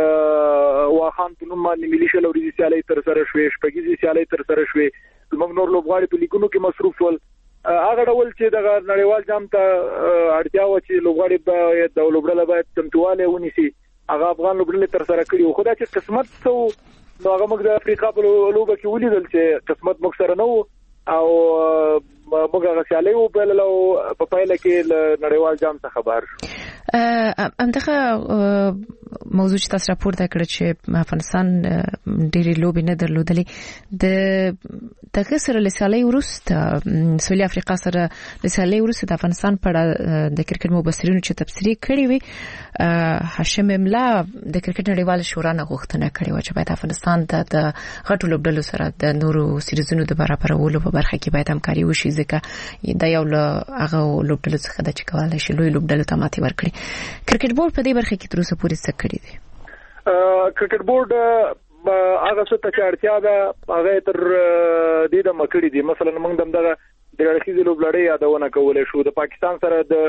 واخان په نوم باندې ملي شلوري سیالي تر سره شوې شپږیزي سیالي تر سره شوې موږ نور لوبغاړي په لیګونو کې مصروف ول هغه ډول چې د نړیوال جام ته اړتیا و چې لوبغاړي به د لوبډله باید چمتواله ونیسي هغه افغان لوبډله تر سره کړي خو دا چې قسمت څو نو هغه موږ د افریقا په لوبه کې ولیدل چې قسمت موږ سره نه او موږ هغه سیالي وبلل او په پایله کې نړیوال جام څخه بهر شو همدغه موضوع چې تاسو راپورته کړ چې افغانستان ډېری لوبې نه درلودلې د دغه سره لسالي ورسته سویلي افریقا سره لسالي ورسته د افغانستان په اړه د کرکټ مبصرینو چې تبصری کړی وي هاشم املا د کرکټ نړیوال شورا نه غوښتنه کړې و چې باید افغانستان د غټو لوبډلو سره د نورو سیریزونو د برابرولو په برخه کې باید همکاري وشي ځکه دا یو له هغه لوبډلو څخه د چکوالای شي لوی لوبډلو ته ماتې ورکړي کرکټ بورډ په دې برخه کې تر اوسه پورې څه کړی دی کرکټ بورډ هغه څه ته اړتیا ده هغه تر دې د مکړی دي مثلا موږ دغه د رخیزي لوبلړۍ یادونه کولای شو د پاکستان سره د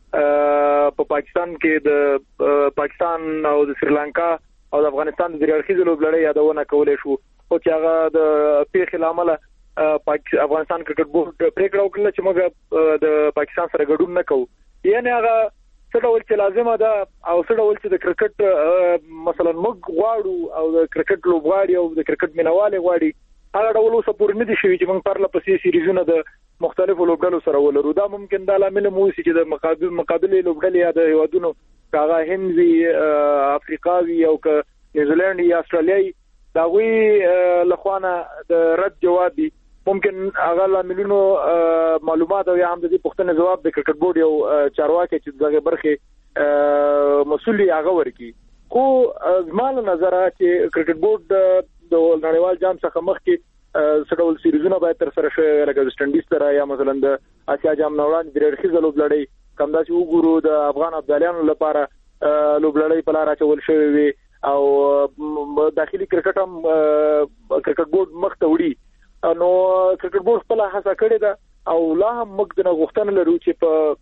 په پاکستان کې د پاکستان او د سریلانکا او د افغانستان د رخیزي لوبلړۍ یادونه کولای شو او چې هغه د پیښې لامل افغانستان کرکټ بورډ پریکړه وکړه چې موږ د پاکستان سره ګډون نه کوو یعنی هغه څه ډول چې لازمه ده او څه ډول چې د کرکټ مثلا موږ غواړو او د کرکټ لوبغاړي او د کرکټ مینوال غواړي هغه ډول اوس پورې نه دي شوی چې موږ پرله پسې سیریزونه د مختلفو لوبډلو سره ولرو دا ممکن دا لامل مو چې د مقابل مقابله لوبډلې یا د هیوادونو هغه هندي افریقاوي او ک نیوزیلند یا استرالیایي دا وی لخوانه د رد جواب دي ممکن هغه لاملونو معلومات او یا هم د دې پوښتنې جواب د کرکټ بورډ یو چارواکي چې دغه برخه مسؤلیت هغه ورکی خو زموږ نظر چې کرکټ بورډ د نړیوال جام څخه مخکې سټول سیریزونه باید تر سره شي لکه ویسټ انډیز سره یا مثلا د آسیا جام نوړان د رخصه لوبلړۍ کوم داسې وګورو د افغان ابدالیانو لپاره لوبلړۍ په لار اچول شوی وي او داخلي کرکټ هم کرکټ بورډ مخ ته وړي نو کرکټ بورډ خپل هڅه کړې ده او لا هم موږ د غوښتنې لرو چې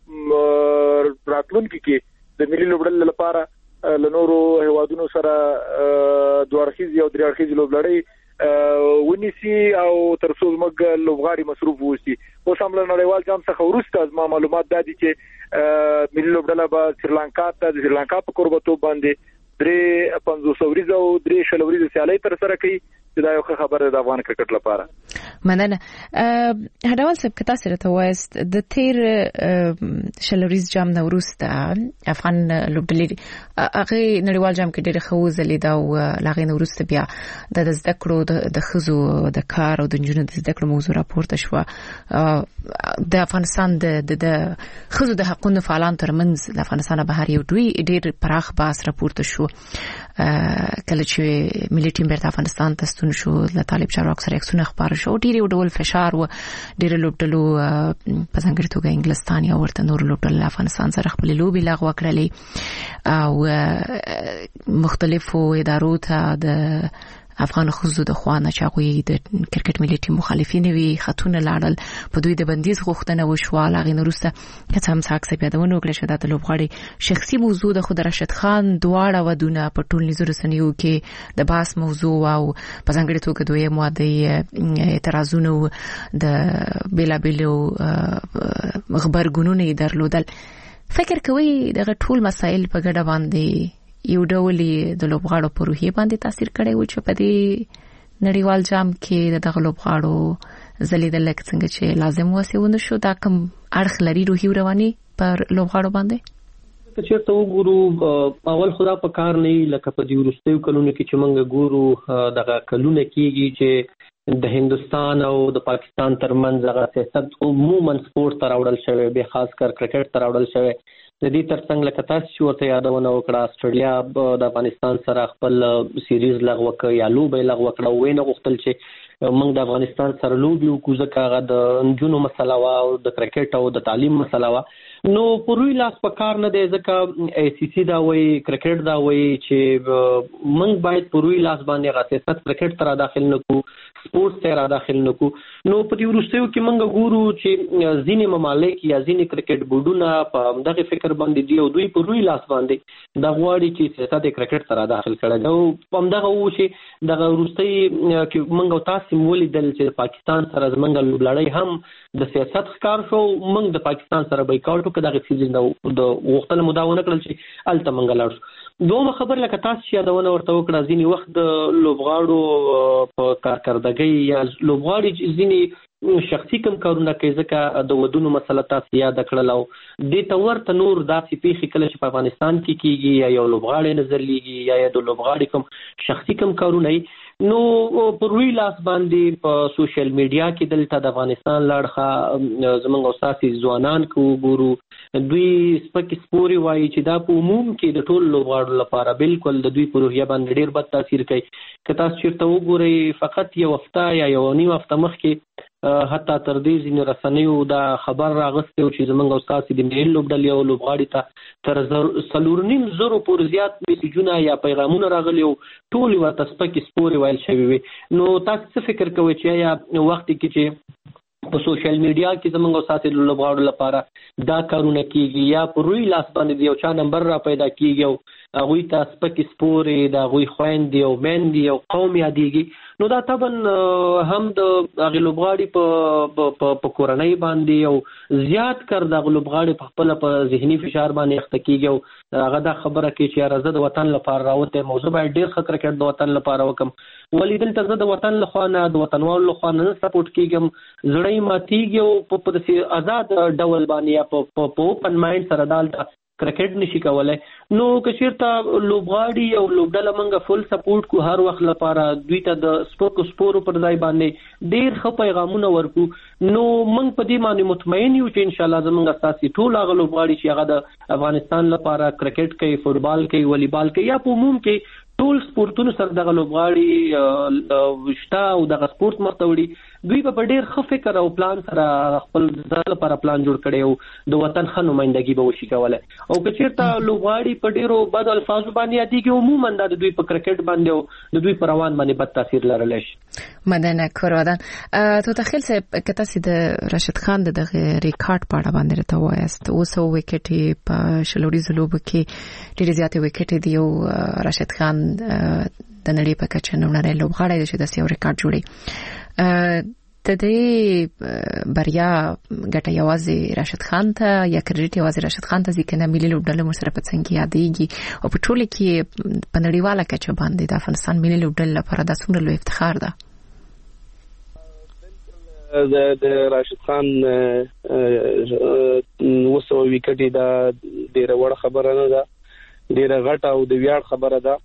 په راتلونکي کې د ملي لوبډلې لپاره لنورو هیوادونو سره دوه اړخیزي او درې اړخیزي لوبډلې ونیسي او تر څو موږ لوبغاړي مصروف ووسی او سمل نړیوال جام څخه ورسته ما معلومات دادي چې ملي لوبډله به سریلانکا ته د سریلانکا په قربتو باندې درې پنځوس ورځې او درې شل ورځې سیالي تر سره کوي دا یو خبره د افغان کرکټ لپاره مننه هډوال صاحب کتا سره ته وایست د تیر شلوریز جام نو وروسته افغان لوبډلې هغه نړیوال جام کې ډېر خو زلیدا او لاغې نو وروسته بیا د زده کړو د خزو د کار او د جنونو د زده کړو موضوع راپورته شو د افغانستان د د خزو د حقوقو فعالان ترمنځ د افغانستان بهر یو دوی ډېر پراخ باس راپورته شو کله چې ملي ټیم بیرته افغانستان ته ستون شو د طالب چارواکو سره یو خبر شو ډېر ډول فشار و ډېر لوبډلو په څنګه توګه انګلستان یا ورته نور لوبډلو افغانستان سره خپل لوبي لغوه کړلې او مختلفو ادارو ته د افغان خزو د خوانه چاغوي د کرکټ ملي ټیم مخالفین وی خاتون لاړل په دوی د بندیز غوښتنه وشو لاغې نورسته کته هم ساکس پیادونه وکړه چې د لوبغاړي شخصي موضوع د خود راشد خان دواړه ودونه په ټولنیزو رسنیو کې د باس موضوع او په ځانګړي توګه دوی ماده اعتراضونه د بیلابیلو خبرګونونه درلودل فکر کوي دغه ټول مسایل په ګډه باندې یو ډول د لوبغاړو په روحي باندې تاثیر کړی و چې په دې نړیوال جام کې د دغه لوبغاړو زلیدل لکه څنګه چې لازم وسیونه شو دا کوم اړخ لري روحي رواني پر لوبغاړو باندې که چیرته وګورو اول خدا په کار نه لکه په دې وروستیو کلونو کې چې موږ ګورو دغه کلونه کېږي چې د هندستان او د پاکستان ترمنځ هغه سیاست عموما سپورت ته راوړل شوی به خاص کر کرکټ ته راوړل شوی د دې ترڅنګ لکه تاسو چې ورته یادونه وکړه استرالیا د افغانستان سره خپل سیریز لغوه کړ یا لوبه لغوه کړه وې نه غوښتل چې موږ د افغانستان سره لوبي وکړو ځکه هغه د نجونو مسله وا او د کرکټ او د تعلیم مسله وا نو پروي لاس په کار نه دی ځکه ای سی سی دا وایي کرکټ دا وایي چې موږ باید پروي لاس باندې هغه سیاست کرکټ ته داخل نکو سپورت ته داخل نکو نو په دې وروستیو کې موږ ګورو چې ځینې ممالک یا ځینې کرکټ بورډونه په دغه فکر باندې دی او دوی په روي لاس باندې د غواړي چې سیاست کرکټ سره داخل کړي او په دغه و چې دغه وروستي کې موږ تاسو مولیدل چې پاکستان سره زمونږ لوبلړۍ هم د سیاست ښکار شو موږ د پاکستان سره بایکاټ وکړ دغه سیریز د وختل مداونه کړل چې الته موږ لاړ شو دوه خبر لکه تاسو چې یادونه ورته وکړه ځینی وخت د لوبغاړو په کارکردګۍ یا لوبغاړي ځینی شخصي کم کارونه کوي ځکه د ودونو مسله تاسو یاد کړل او د تور تنور داسې پیخي کله چې په افغانستان کې کیږي یا یو لوبغاړي نظر لیږي یا د لوبغاړي کوم شخصي کم کارونه نو پروي لاس باندې په سوشل میډیا کې دلته د افغانستان لاړخه زمونږ استاد ځوانان کو ګورو دوی سپک سپوري وایي چې دا په عموم کې د ټول لوبغاړو لپاره بالکل د دوی په روحیه باندې ډیر بد تاثیر کوي که تاسو چیرته وګورئ فقط یو هفته یا یو نیم هفته مخکې حتی تر دې ځینې رسنیو دا خبر راغستی چې زمونږ استاد د ملي لوبډلې او لوبغاړي ته تر څلور نیم زرو پورې زیات میسیجونه یا پیغامونه راغلي او ټول ورته سپکې سپورې ویل شوي وي نو تاسو څه فکر کوئ چې یا وخت کې چې په سوشل میډیا کې زمونږ استاد د لوبغاړو لپاره دا کارونه کیږي یا په روي لاس باندې یو چا نمبر را پیدا کیږي او هغوی ته سپکې سپورې د هغوی خویندې او میندې او قوم یادېږي نو دا طبعا هم د هغې لوبغاړي په کورنۍ باندې او زیات کر د هغه لوبغاړي په خپله په ذهني فشار باندې اخته کېږي او هغه دا خبره کوي چې یاره زه د وطن لپاره راوتی یم او زه باید ډېر ښه کرکټ د وطن لپاره وکړم ولې دلته زه د وطن لخوا نه د وطنوالو لخوا نه سپورټ کېږم زړه یې ماتېږي او په داسې آزاد ډول باندې یا په اوپن مایند سره دالته کرکټ نشي کولای نو که چیرته لوبغاړي او لوبډله موږ فل سپورټ کو هر وخت لپاره دوی ته د سپورټ سپورو پر ځای باندې ډیر ښه پیغامونه ورکو نو موږ په دې باندې مطمئن یو چې ان شاء الله زموږ اساسي ټول هغه لوبغاړي چې هغه د افغانستان لپاره کرکټ کوي فوټبال کوي والیبال کوي یا په عموم کې ټول سپورتونو سره دغه لوبغاړي وشته او دغه سپورت مخته وړي دوی په ډېر ښه فکر او پلان سره خپل ځان لپاره پلان جوړ کړی او د وطن ښه نمایندګي به وشي کولی او که چېرته لوبغاړي په ډېرو بدو الفاظو باندې یادېږي عموما دا د دوی په کرکټ باندې او د دوی په روان باندې بد تاثیر لرلی شي. مننه کورودان توتاخیل صاحب که تاسو د راشد خان د دغه ریکارډ په اړه باندې راته وایاست اوس او وکټ په شلوريزو لوبو کې ډېر زیاتې وکټ دی او راشد خان د نړۍ په کچه نړۍ لوبغاړی دی چې داسې یو ریکارډ جوړي د دې بریا ګټه یوازې راشد خان ته یا کریډیټ یوازې راشد خان ته ځکه نه ملي لوبډله مو سره په څنګه یادېږي او په ټوله کې په نړیواله کچه باندې د افغانستان ملي لوبډله لپاره دا څومره لوی افتخار ده. د راشد خان وسو وکټي دا ډیره وړه خبره نه ده ډیره غټه او د ویاړ خبره ده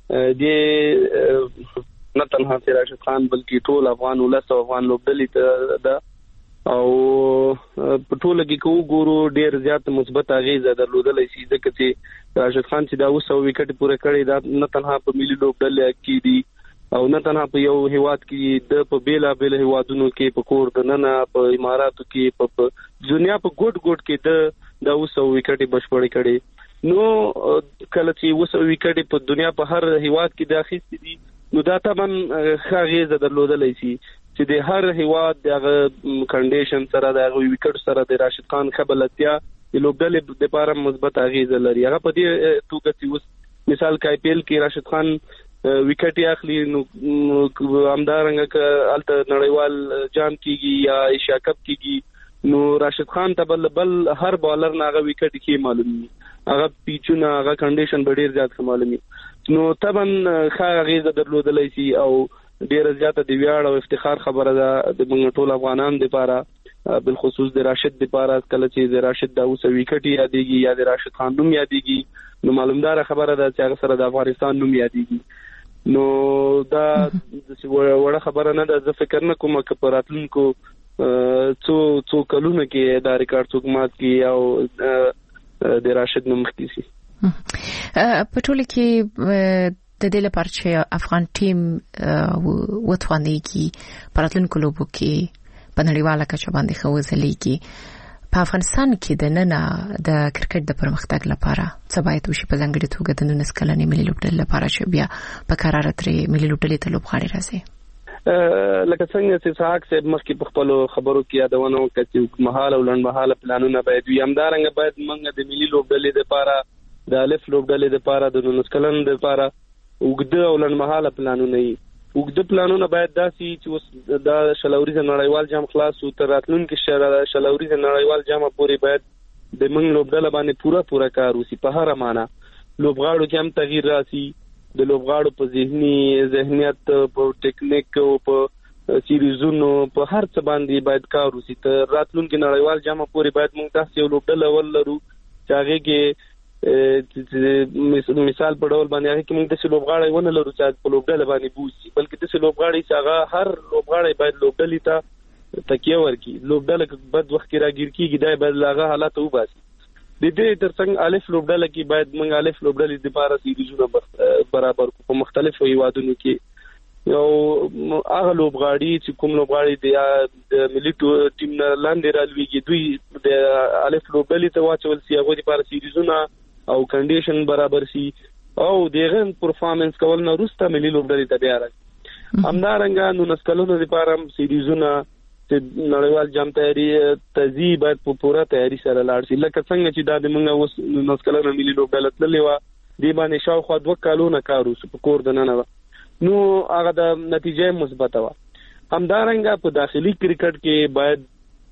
د نه تنها راشد خان بلکې ټول افغان ولس او افغان لوبډلې ته ده او په ټوله کې کو ګورو ډیر زیات مثبت اغیزه درلودلای شي ځکه چې راشد خان چې دا وسو وکټ پوره کړی دا نه تنها په ملي لوبډلې کې دي او نه تنها په یو هیواد کې د په بیلا بیل هیوادونو کې په کور د ننه په اماراتو کې په دنیا په ګډ ګډ کې د دا وسو وکټ بشپړ کړي نو کله چې وسو وکټ په دنیا په هر هیواد کې داخلي دي نو دا طبعا خاغیزه درلودلای شي چې د هر هیواد دغه کنډیشن سره د وکټ سره د راشد خان خبلتیا د لوبډلې د لپاره مثبت اغیزه لري هغه په دې توګه چې اوس مثال کې آی پی ایل کې راشد خان وکټ اخلي نو همدارنګه ک الته نړیوال جام کیږي یا ایشیا کپ کیږي نو راشد خان ته بل بل هر بالر نه هغه وکټ کې معلومي هغه پیچونه هغه کنډیشن ډیر زیات معلومي نو طبعا خا غیزه درلودلای شي او ډیره زیاته د ویاړ او افتخار خبره ده د موږ ټول افغانان لپاره، بالخصوص د راشد لپاره. کله چې د راشد دا اوس وکټ یادېږي یا د راشد خان نوم یادېږي نو معلومدار خبره ده چې هغه سره د افغانستان نوم یادېږي. نو دا وړه خبره نه ده. زه فکر نه کوم چې په راتلونکو څو څو کلونو کې دا ریکارډ څوک مات کړي او د راشد نوم مخکې شي. په ټول کې د دې لپاره چې افغان ټیم وتوانېږي په راتلونکو لوبو کې په نړیواله کچه باندې خو ځلېږي، په افغانستان کې د نن د کرکټ د پرمختګ لپاره څه باید وشي په ځانګړي توګه د نولس کلنې ملي لوبډلې لپاره چې بیا په قرار ترې ملي لوبډلې ته لوبغاړي راځي؟ لکه څنګه چې ساحق صاحب مخکې په خپل خبرو کې یادونه وکړه چې مهال او لنډمهاله پلانونه باید وي. همدارنګه باید موږ د ملي لوبډلې لپاره د الف لوبډلې لپاره د نولس کلن لپاره وګړه او لنډمهاله پلانونه وي. وګړه پلانونه باید داسي چې د شلوريز نړیوال جام خلاص او تر راتلونکي شلوريز نړیوال جام پورې باید د موږ لوبډله باندې پورا پورا کار وسی په هر معنا. لوبغاړو کې هم تغییر راسي، د لوبغاړو په ذهني ذهنیت، په ټیکنیک او په سیریزونو په هر څه باندې باید کار وسی. تر راتلونکي نړیوال جام پورې باید موږ تاسو یو لوبډله ولرو چې هغه کې مثال په ډول باندې هغه کې موږ د لوبغاړي ونه لرو چې په لوبډله باندې بوزي، بلکې د لوبغاړي چې هغه هر لوبغاړي باید لوبډلې ته تکیه ورکړي. لوبډله بد وخت کې راګیر کیږي دا باید لاغه حالات وباسي. د دې ترڅنګ الف لوبډله کې باید موږ الف لوبډلې د لپاره سیریزونه برابر په مختلفو هیوادونو کې یو هغه لوبغاړي چې کوم لوبغاړي د ملي ټیم نه لاندې رالويږي دوی د الف لوبډلې ته واچول سی هغه د لپاره سیریزونه او کنډیشن برابر شي او دغه پرفارمنس کول نه روسته ملي لوبډلې ته بیا راځي. همدارنګه نو نسکلونو لپاره سیریزونه چې نړیوال جام تیاری تزي باید په پوره تیاری سره لاړ شي. لکه څنګه چې د موږ اوس نسکلونو ملي لوبډلې تللې و دی باندې شاوخوا دوه کالونه کار وسو په کور د ننه نو هغه د نتیجې مثبت و. همدارنګه په داخلي کرکټ کې باید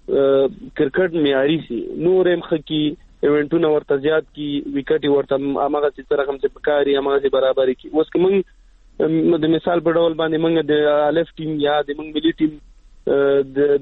کرکټ معیاري شي، نورم خکی ایونټونه ورته زیات کی، وکټي ورته هغه چې رقم څه پکاري هغه برابر کی. اوس کوم د مثال په ډول باندې موږ د الف ټیم یا د موږ ملي ټیم د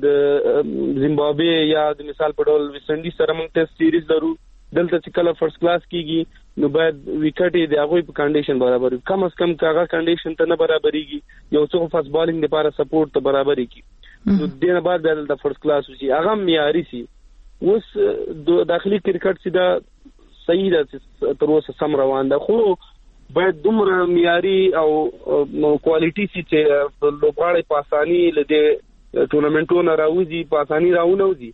د زیمبابوے یا د مثال په ډول ویسټ انډیز سره موږ ټیسټ سیریز لرو، دلته چې کله فرست کلاس کیږي نو باید وکټي د هغه په کنډیشن برابر وي. کم از کم هغه کنډیشن ته نه برابرېږي، یو څو فاست بالینګ لپاره سپورټ ته برابر کی نو دینه بعد د فرست کلاس شي هغه معیاري شي. اوس د داخلي کرکټ چې دا صحیح ده تر اوسه سم روان ده، خو باید دومره معیاري او کوالټي چې لوبغاړي په اساني لدې ټورنمنټونو راوځي، په اساني راونه وځي.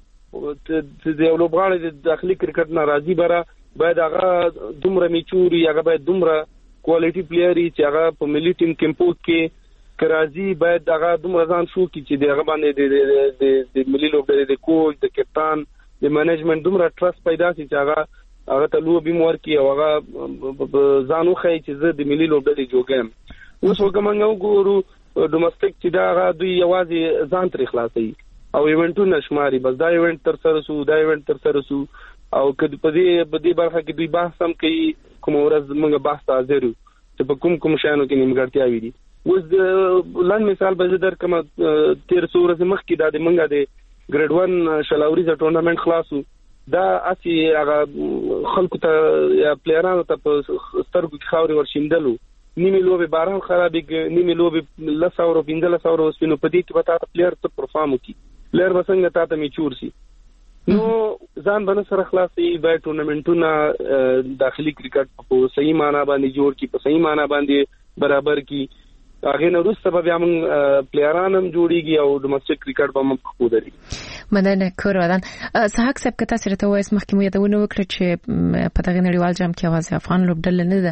چې یو لوبغاړي د داخلي کرکټ ناراضي بره باید هغه دومره میچوري، هغه باید دومره کوالټي پلیئري چې هغه په ملي ټیم کې پوت کې کرازي باید هغه دومره ځان شو کی چې دغه باندې د ملي لوبډلې د کوچ د کپتان د منیجمنت دومره ټرست پیدا شي چې هغه هغه ته لوبي مور کی او هغه ځانو خی چې زه د ملي لوبډلې جوړم. اوس وګمنګو ګورو ډومستیک چې دا هغه دوی یوازې ځان تر خلاصي او ایونټونه شماري، بس دا ایونت تر سره سو دا ایونت تر سره سو او کله په دې په دې برخه کې دوی بحث هم کوي، کوم ورځ موږ بحث حاضر چې په کوم کوم شانو کې نیمګړتیاوي دي. اوس د لاند مثال به در کوم تیر څو ورځې مخکې دا د منګه د ګریډ ون شلاوري ز ټورنمنت خلاصو دا اسی هغه خلکو ته یا پلیرانو ته په سترګو کې خاوري ورشیندلو، نیمه لوبه باران خرابې، نیمه لوبه لس اورو پنځه لس اورو سپینو په دې کې به تاسو پلیر ته پرفارم وکړي، پلیر به څنګه تاسو میچور شي. نو ځان باندې سره خلاصي باید ټورنمنټونه داخلي کرکټ په صحیح معنا باندې جوړ کی، په صحیح معنا باندې برابر کی. هغه نو روس سبب هم پلیران هم جوړیږي او ډومسټیک کرکټ به هم خو دري. مننه کورودان سحق سب کته سره ته وایس مخکې مو یادونه وکړه چې په دغه نړیوال جام کې اواز افغان لوبډل نه ده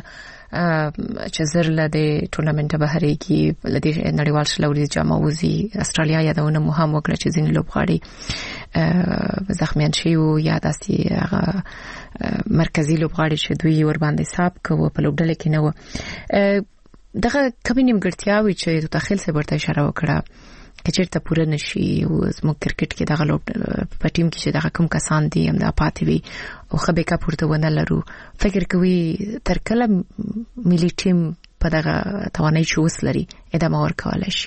چې زر لدی ټورنمنت بهريږي، لدی نړیوال شلوري جام اوزي استرالیا یادونه مو هم وکړه چې ځین لوبغاړي زخمیان شي او یا داسي هغه مرکزی لوبغاړي چې دوی ور باندې حساب کوي په لوبډل کې نه و. دغه کومې نیمګړتیاوي چې تخیل سره ورته اشاره وکړه کچېرته پوره نشي او زموږ کرکټ کې دغه لوب په ټیم کې چې دغه کوم کسان دي هم د پاتې وي او خبره کا پورته ونه لرو، فکر کوي تر کله ملي ټیم په دغه توانایي چې اوس لري ادامه ورکولی شي؟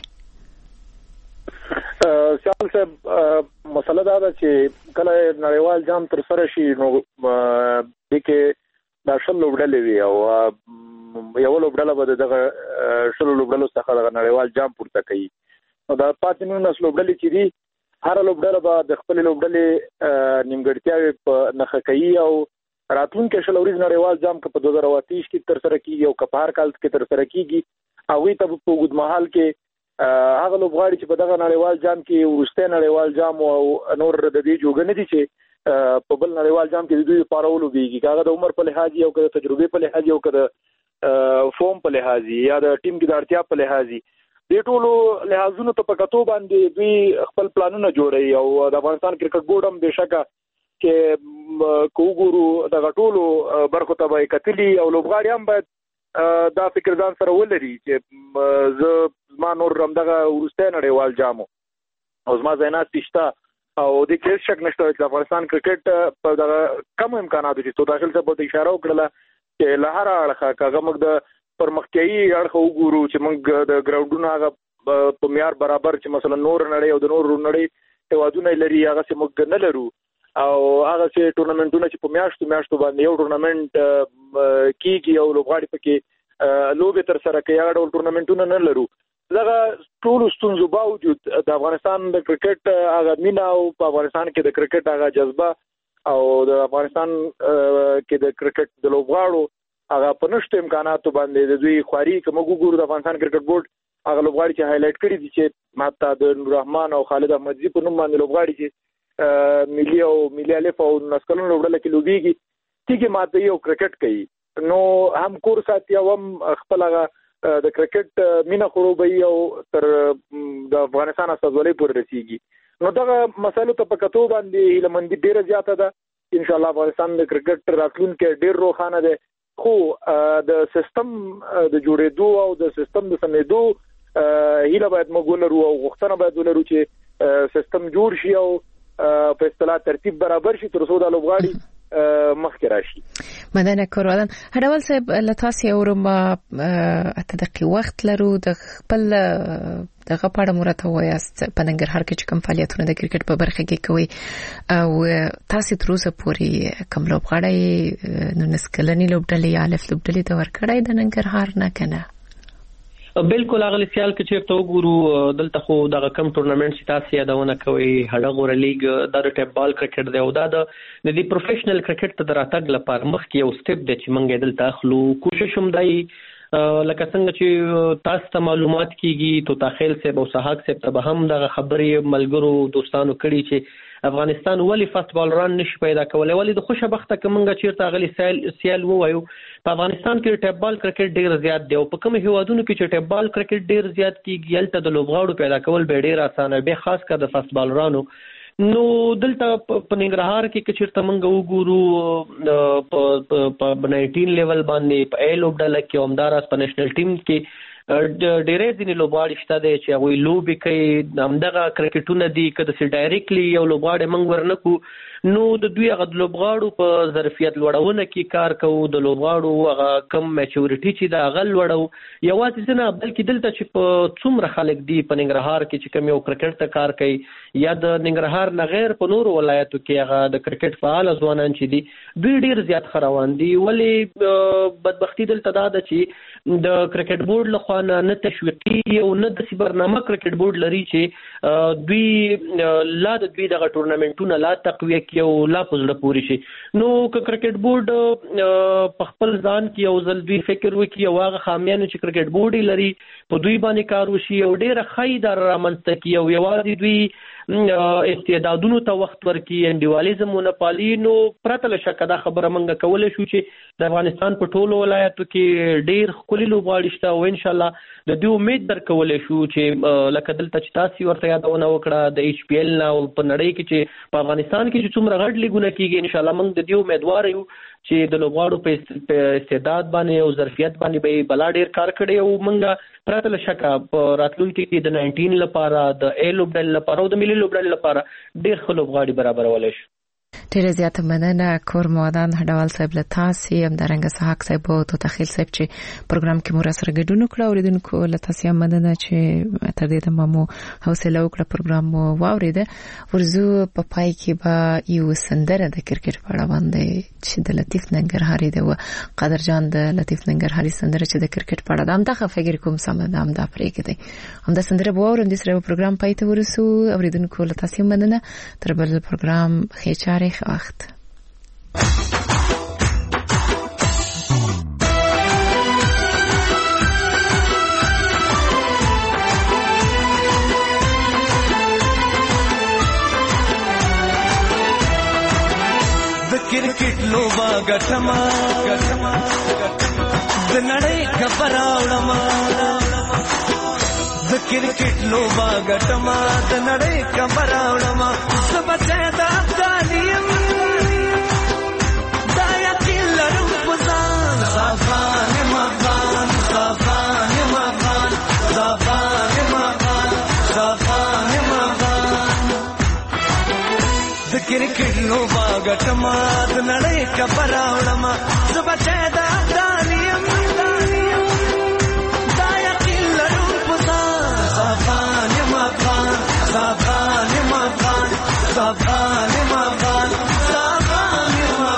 سیال صاحب مسله دا ده چې کله نړیوال جام تر سره شي نو د کې د شل لوبډلې وي او یو لوبډله به دغه شل لوبډلو څخه د نړیوال جام پورته کوي. نو د پاتې نولس لوبډلې چې دي هر لوبډله به د خپل لوبډلې نیمګړتیاوې په نښه کوي او راتلونکي شل ورځې نړیوال جام که په دوه زره اوه اتیا کې تر سره کیږي او که په هر کال کې تر سره کیږي هغوی ته په اوږدمهال کې هغه لوبغاړي چې په دغه نړیوال جام کې وروستی نړیوال جام او نور د دې جوګه نه دي چې په بل نړیوال جام کې د دوی لپاره ولوبېږي، که هغه د عمر په لحاظ او که د تجربې په لحاظ او که د فوم په لحاظ یا د ټیم کې د اړتیا په لحاظ، دې ټولو لحاظونو ته په کتو باندې دوی خپل پلانونه جوړوي او د افغانستان کرکټ بورډ هم بېشکه چې که وګورو دغه ټولو برخو ته به یې کتلي او لوبغاړي هم باید دا فکر ځان سره ولري چې زه زما نور همدغه وروستی نړیوال جام او زما ځای ناستې شته او دې کې هېڅ شک نشته چې افغانستان کرکټ په دغه کمو امکاناتو چې توتاخیل صاحب ورته اشاره وکړله چې له هره اړخه که هغه موږ د پرمختیایي اړخه وګورو چې موږ د ګراونډونو هغه په معیار برابر چې مثلا نور نړۍ او د نور نړۍ هېوادونه یې لري هغسې موږ نه لرو او هغسې ټورنمنټونه چې په میاشتو میاشتو باندې یو ټورنمنټ کېږي او لوبغاړي پکې لوبې تر سره کوي، هغه ډول ټورنمنټونه نه لرو. دغه ټولو ستونزو باوجود د افغانستان د کرکټ هغه مینه او په افغانستان کې د کرکټ هغه جذبه او د افغانستان کې د کرکټ د لوبغاړو هغه په نشته امکاناتو باندې د دوی خواري که موږ وګورو د افغانستان کرکټ بورډ هغه لوبغاړي چې هایلایټ کړي دي چې حتی د نور رحمان او خالد احمدزي په نوم باندې لوبغاړي چې ملي او ملي الف او نسکلون لوبډله کې لوبېږي تیږې ماتوي او کرکټ کوي، نو هم کور ساتي او هم خپل هغه د کرکټ مینه خړوبوي او تر د افغانستان استازولۍ پورې رسیږي. نو دغه مسایلو ته په کتو باندې هیلهمندي ډېره زیاته ده. انشاءالله افغانستان د کرکټ راتلونکی ډېر روښانه دی، خو د سیستم د جوړېدو او د سیستم د سمېدو هیله باید موږ ولرو او غوښتنه باید ولرو چې سیستم جوړ شي او په اصطلاح ترتیب برابر شي تر څو د لوبغاړي مخکې راشي. مننه کوروالن. هډوال صاحب له تاسو اورم اته دقیقې وخت لرو د خپل دغه په اړه مرته وایاست په ننګرهار کې چې کوم فعالیتونه د کرکټ په برخه کې کوي او تاسو تر اوسه پورې کوم لوبغاړي نو نسکلنی لوبډلې یا الف لوبډلې ته ورکړای د ننګرهار نه کنه؟ بالکل اغلی سیال کې چیرته وګورو دلته خو دغه کم ټورنمنټ چې تاسو یادونه کوي هډغور لیګ د ټیپ بال کرکټ دی او دا د دې پروفیشنل کرکټ ته دراتګ لپاره مخکې یو سټپ دی چې موږ دلته اخلو. کوشش هم دی لکه څنګه چې تاسو ته معلومات کیږي توتاخیل صاحب او سحاق صاحب ته به هم دغه خبرې ملګرو دوستانو کړي چې افغانستان ولی فاست بالران نشي پیدا کولای، ولی د خوشا بخته کومنګ چیرته غلی سیل سیل وایو په افغانستان کې ټیپ بال کرکټ ډیر زیات دی او په کوم هیوادونو کې چې ټیپ بال کرکټ ډیر زیات کیږي الته د لوبغاړو پیدا کول به ډیر اسانه به خاص کر د فاست بالرانو. نو دلته په ننګرهار کې چیرته موږ وګورو په ناینټین لیول باندې په ای لوبډله کې همدارس په نېشنل ټیم کې ډېرې ځینې لوبغاړي شته دی چې هغوی لوبې کوي همدغه کرکټونه دي که داسې ډایرکټلی یو لوبغاړی موږ ورنه کړو نو د دوی هغه د لوبغاړو په ظرفیت لوړونه کې کار کوو، د لوبغاړو هغه کم میچورټي چې د هغه لوړو یوازې ځنه بلکې دلته چې په څومره خلک دي په ننګرهار کې چې کوم یو کرکټ ته کار کوي یا د ننګرهار نه غیر په نورو ولایتو کې هغه د کرکټ فعال ځوانان چې دي دوی ډېر زیات ښه روان دي. ولې بدبختي دلته دا ده چې د کرکټ بورډ لخوا نه تشویقي او نه د برنامه کرکټ بورډ لري چې دوی لا د دوی دغه ټورنمنټونه لا تقویه کړي او لا په زړه پورې شي. نو که کرکټ بورډ په خپل ځان کې یو ځل دوی فکر وکړي او هغه خامیانو چې کرکټ بورډ لري په دوی باندې کار وشي او ډېره ښه اداره رامنځته کړي او یوازې دوی استعدادونو ته وخت ورکړي انډیوالیزم ونه پالي نو پرته له شکه دا خبره موږ کولی شو چې د افغانستان په ټولو ولایتو کې ډېر ښکلي لوبغاړي شته او انشاءالله د دوی امید درکولی شو چې لکه دلته چې تاسو ورته یادونه وکړه د ایچ پی ایل نه او په نړۍ کې چې په افغانستان کې چې څومره غټ لیګونه کېږي انشاءالله موږ د دوی امیدوار یو چې د لوبغاړو په استعداد باندې او ظرفیت باندې به بلا ډېر کار کړی او موږ پرته له شکه په راتلونکي کې د ناینټین لپاره د ای لوبډلې لپاره او د ملي لوبډلې لپاره ډېر ښه لوبغاړي برابرولی شو. ډیره زیاته مننه کور موادان هډوال صاحب له تاسو هم درنګ صحاق صاحب او تو تخیل صاحب چې پروګرام کې مور سره ګډون وکړو اوریدونکو له تاسو هم مننه چې تر دې دمه مو حوصله وکړه پروګرام مو واوریده ورزو په پای کې به یو سندره د کرکټ په اړه باندې چې د لطیف ننګرهاري دی او قدرجان د لطیف ننګرهاري سندره چې د کرکټ په اړه د امدا فکر کوم سم د امدا پرې کې دی هم د سندره وورم د سره پروګرام پای ته ورسو اوریدونکو له تاسو هم مننه تر بل پروګرام خېچاره وخت د کرکټ لوبا ګټما ګټما د نړۍ خبراوړما د کرکټ لوبا ګټما د نړۍ خبراوړما سبته د افغانیم دا یقین لرم پزان افغان افغان افغان افغان افغان افغان افغان افغان د کرکټ لوبا ګټما د نړۍ خبراوړما سبته د افغانیم دا یقین لرم پزان افغان افغان افغان افغان افغان افغان افغان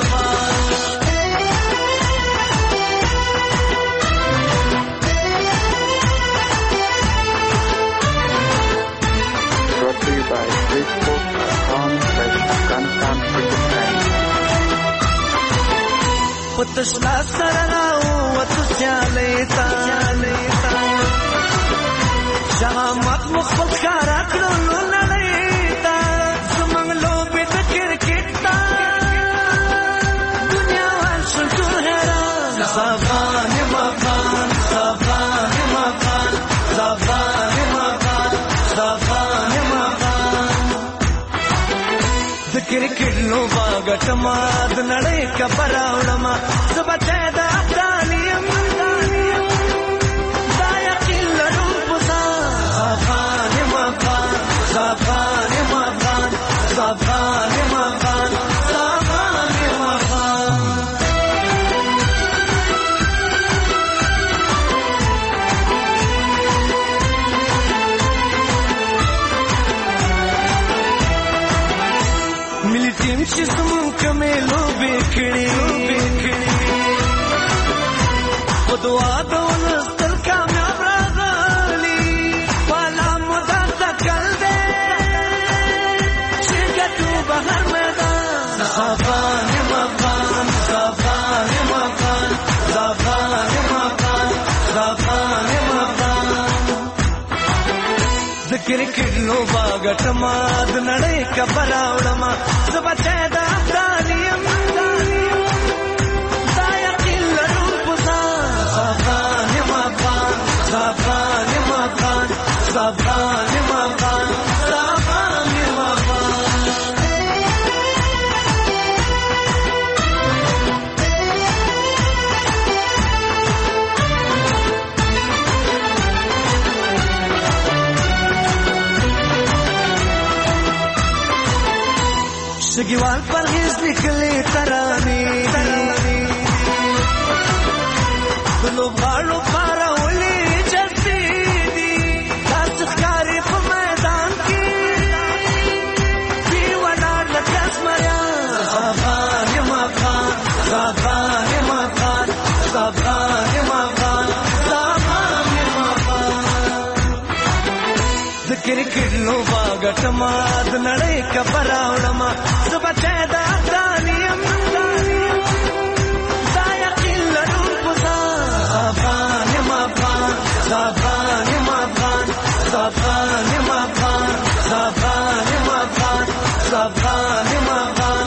Brought to you by Facebook dot com slash Afghanistan Cricket Time. پتشلا سرناو وتسیالیتا شامت مخبل کارا کړو نړیتا زمنګ لوبې د کرکټ تا دنیا ورشو هرا افغان افغان افغان افغان افغان افغان افغان افغان د کرکټ لوبا ګټما د نړۍ خبراوړما زبته د افغانیم دا یقین لرم پزان افغان افغان افغان افغان افغان افغان افغان افغان ملي ټیم چې زموږ کومې لوبې کړې په دعا د ولستل کامیاب راغلي والا مدا تکل دې چې ګټو بهر میدان افغان افغان افغان افغان افغان افغان افغان افغان د کرکټ لوبا ګټما د نړۍ خبراوړما زبته د افغانیم دا یقین لرم پزان افغان افغان افغان افغان افغان افغان افغان افغان شګیوال پرهیز نکلي ترانه د لوبغاړو پارولې چستې دي تاسو ښکارې په میدان کې دی ولاړ لکه زمریان افغان افغان افغان افغان افغان افغان افغان د کرکټ لوبا ګټما د نړۍ خبراوړما زبته د افغانیم دا یقین لرم پزان افغان افغان افغان افغان افغان افغان افغان افغان افغان افغان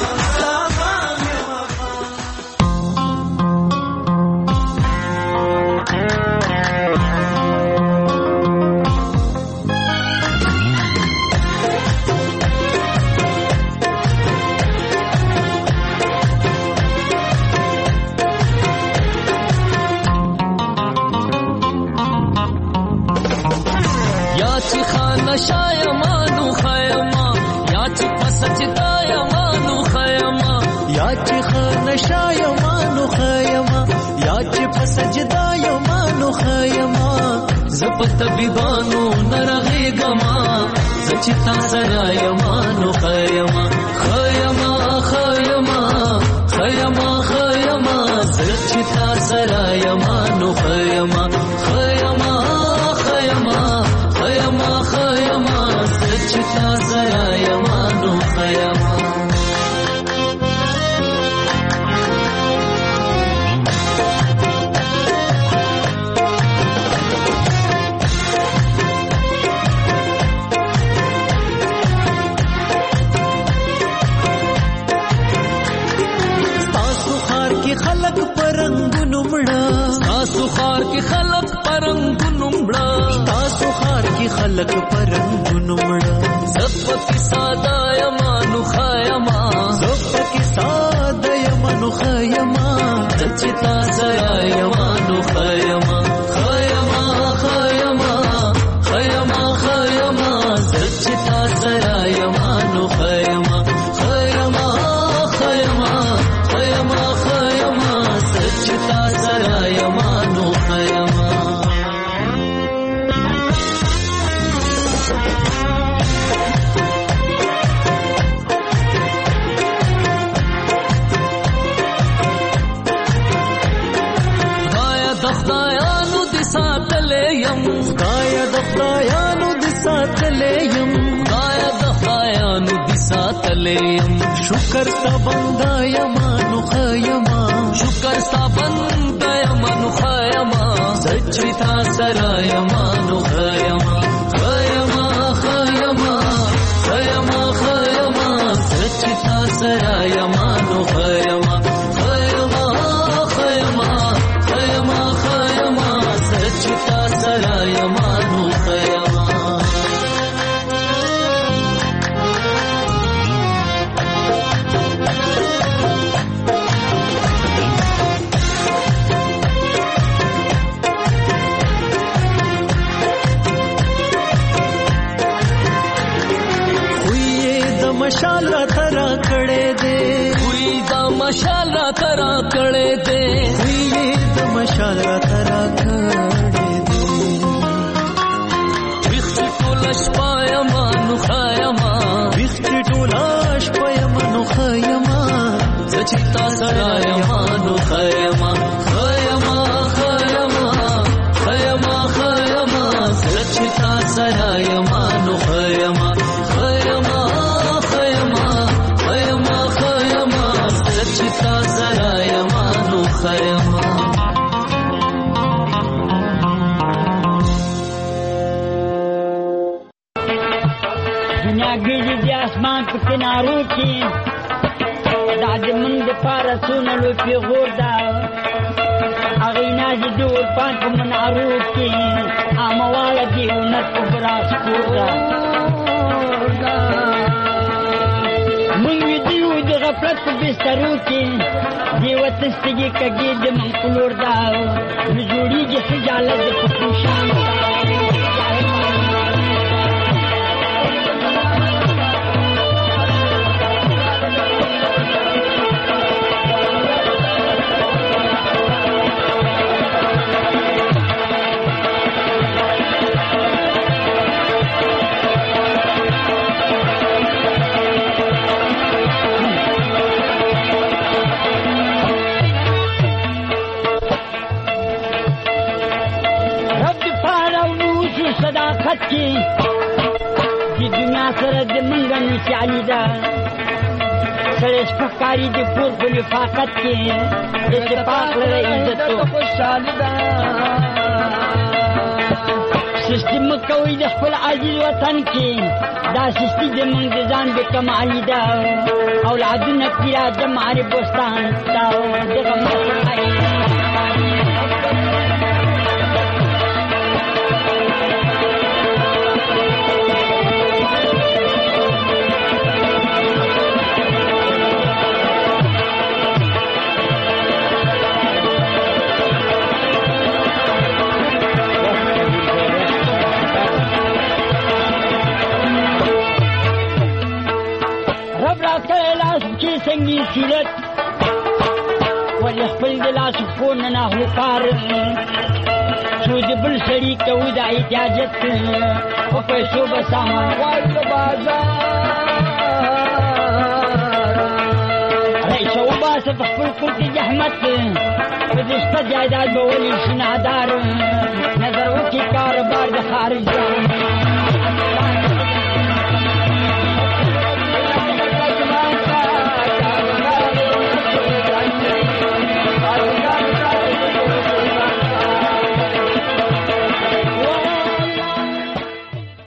شایمانو خیما یا چې پس چې دایمانو خیما نشا یما نو خیما یا چې په سجدا یما نو خیما زپ طبيبانو نرغېګما چې تا سره یما نو خیما خیما خیما خیما خیما چې تا سره یما نو خیما خیما خیما خیما خیما چې تا سره یما نو خیما خلق پرنګونو مړه تاسو خار کې خلق پرنګونو مړه تاسو خار کې خلق پرنګونو مړه زپ کې ساده یمانو خیما زپ کې ساده یمانو خیما چتا سره یمانو خیما خیما خیما خیما خیما چتا سره یمانو خیما خیما خیما خیما خیما سچتا سره یمانو خیما خدایا د خدایانو د ساتلې یم خدایا د خدایانو د ساتلې یم خدایا د خدایانو د ساتلې یم شکر تا بندا یمانو خیما شکر تا بندا یمانو خیما سچتا سره یمانو خیما خیما خیما خیما خیما سچتا سره یمانو خیما خیما خیما خیما خیما سچتا سره یمانو خیما مشال را ترا کړه دے وی دا مشال را ترا کړه دے وی دا مشال را ترا کړه دے وخت ټولش پایما نو خیما وخت ټولش پایما نو خیما سچتا سره یما نو خیما خیما خیما خیما خیما سچتا سره یما نو خیما خیما چتا سره یمانو خیما دنیا ګیږي د اسمان په کنارو کې دا د من د پاره سونلو پیغور دا هغه ناجي دور پات په منارو کې امواله دی اونت په براس کودا غفلت په بسترو کې دی وتستګي کګي د منقلور دا جوړيږي خجالت په خوشان صداقت کی دی دنیا سره د منګن چالي دا سره سپکاري د پور په لفاقت کې د اتفاق لري عزت او خوشالي دا سیستم کوي د خپل عاجز وطن کې دا سیستم د منګ ځان به کمالي دا اولادونه کړه د ماره بوستان دا دغه مخای संगी सूरत د خپل د لاس خور نه ناخلو کار څو د بل سړي کوو د احتیاجت په پیسو به سامان غواړو د بازار رئیسه وباسه په خپل کور کې زحمت په دې شته جایداد به ولې شي نادار نظر وکړي کاروبار د خارج ځان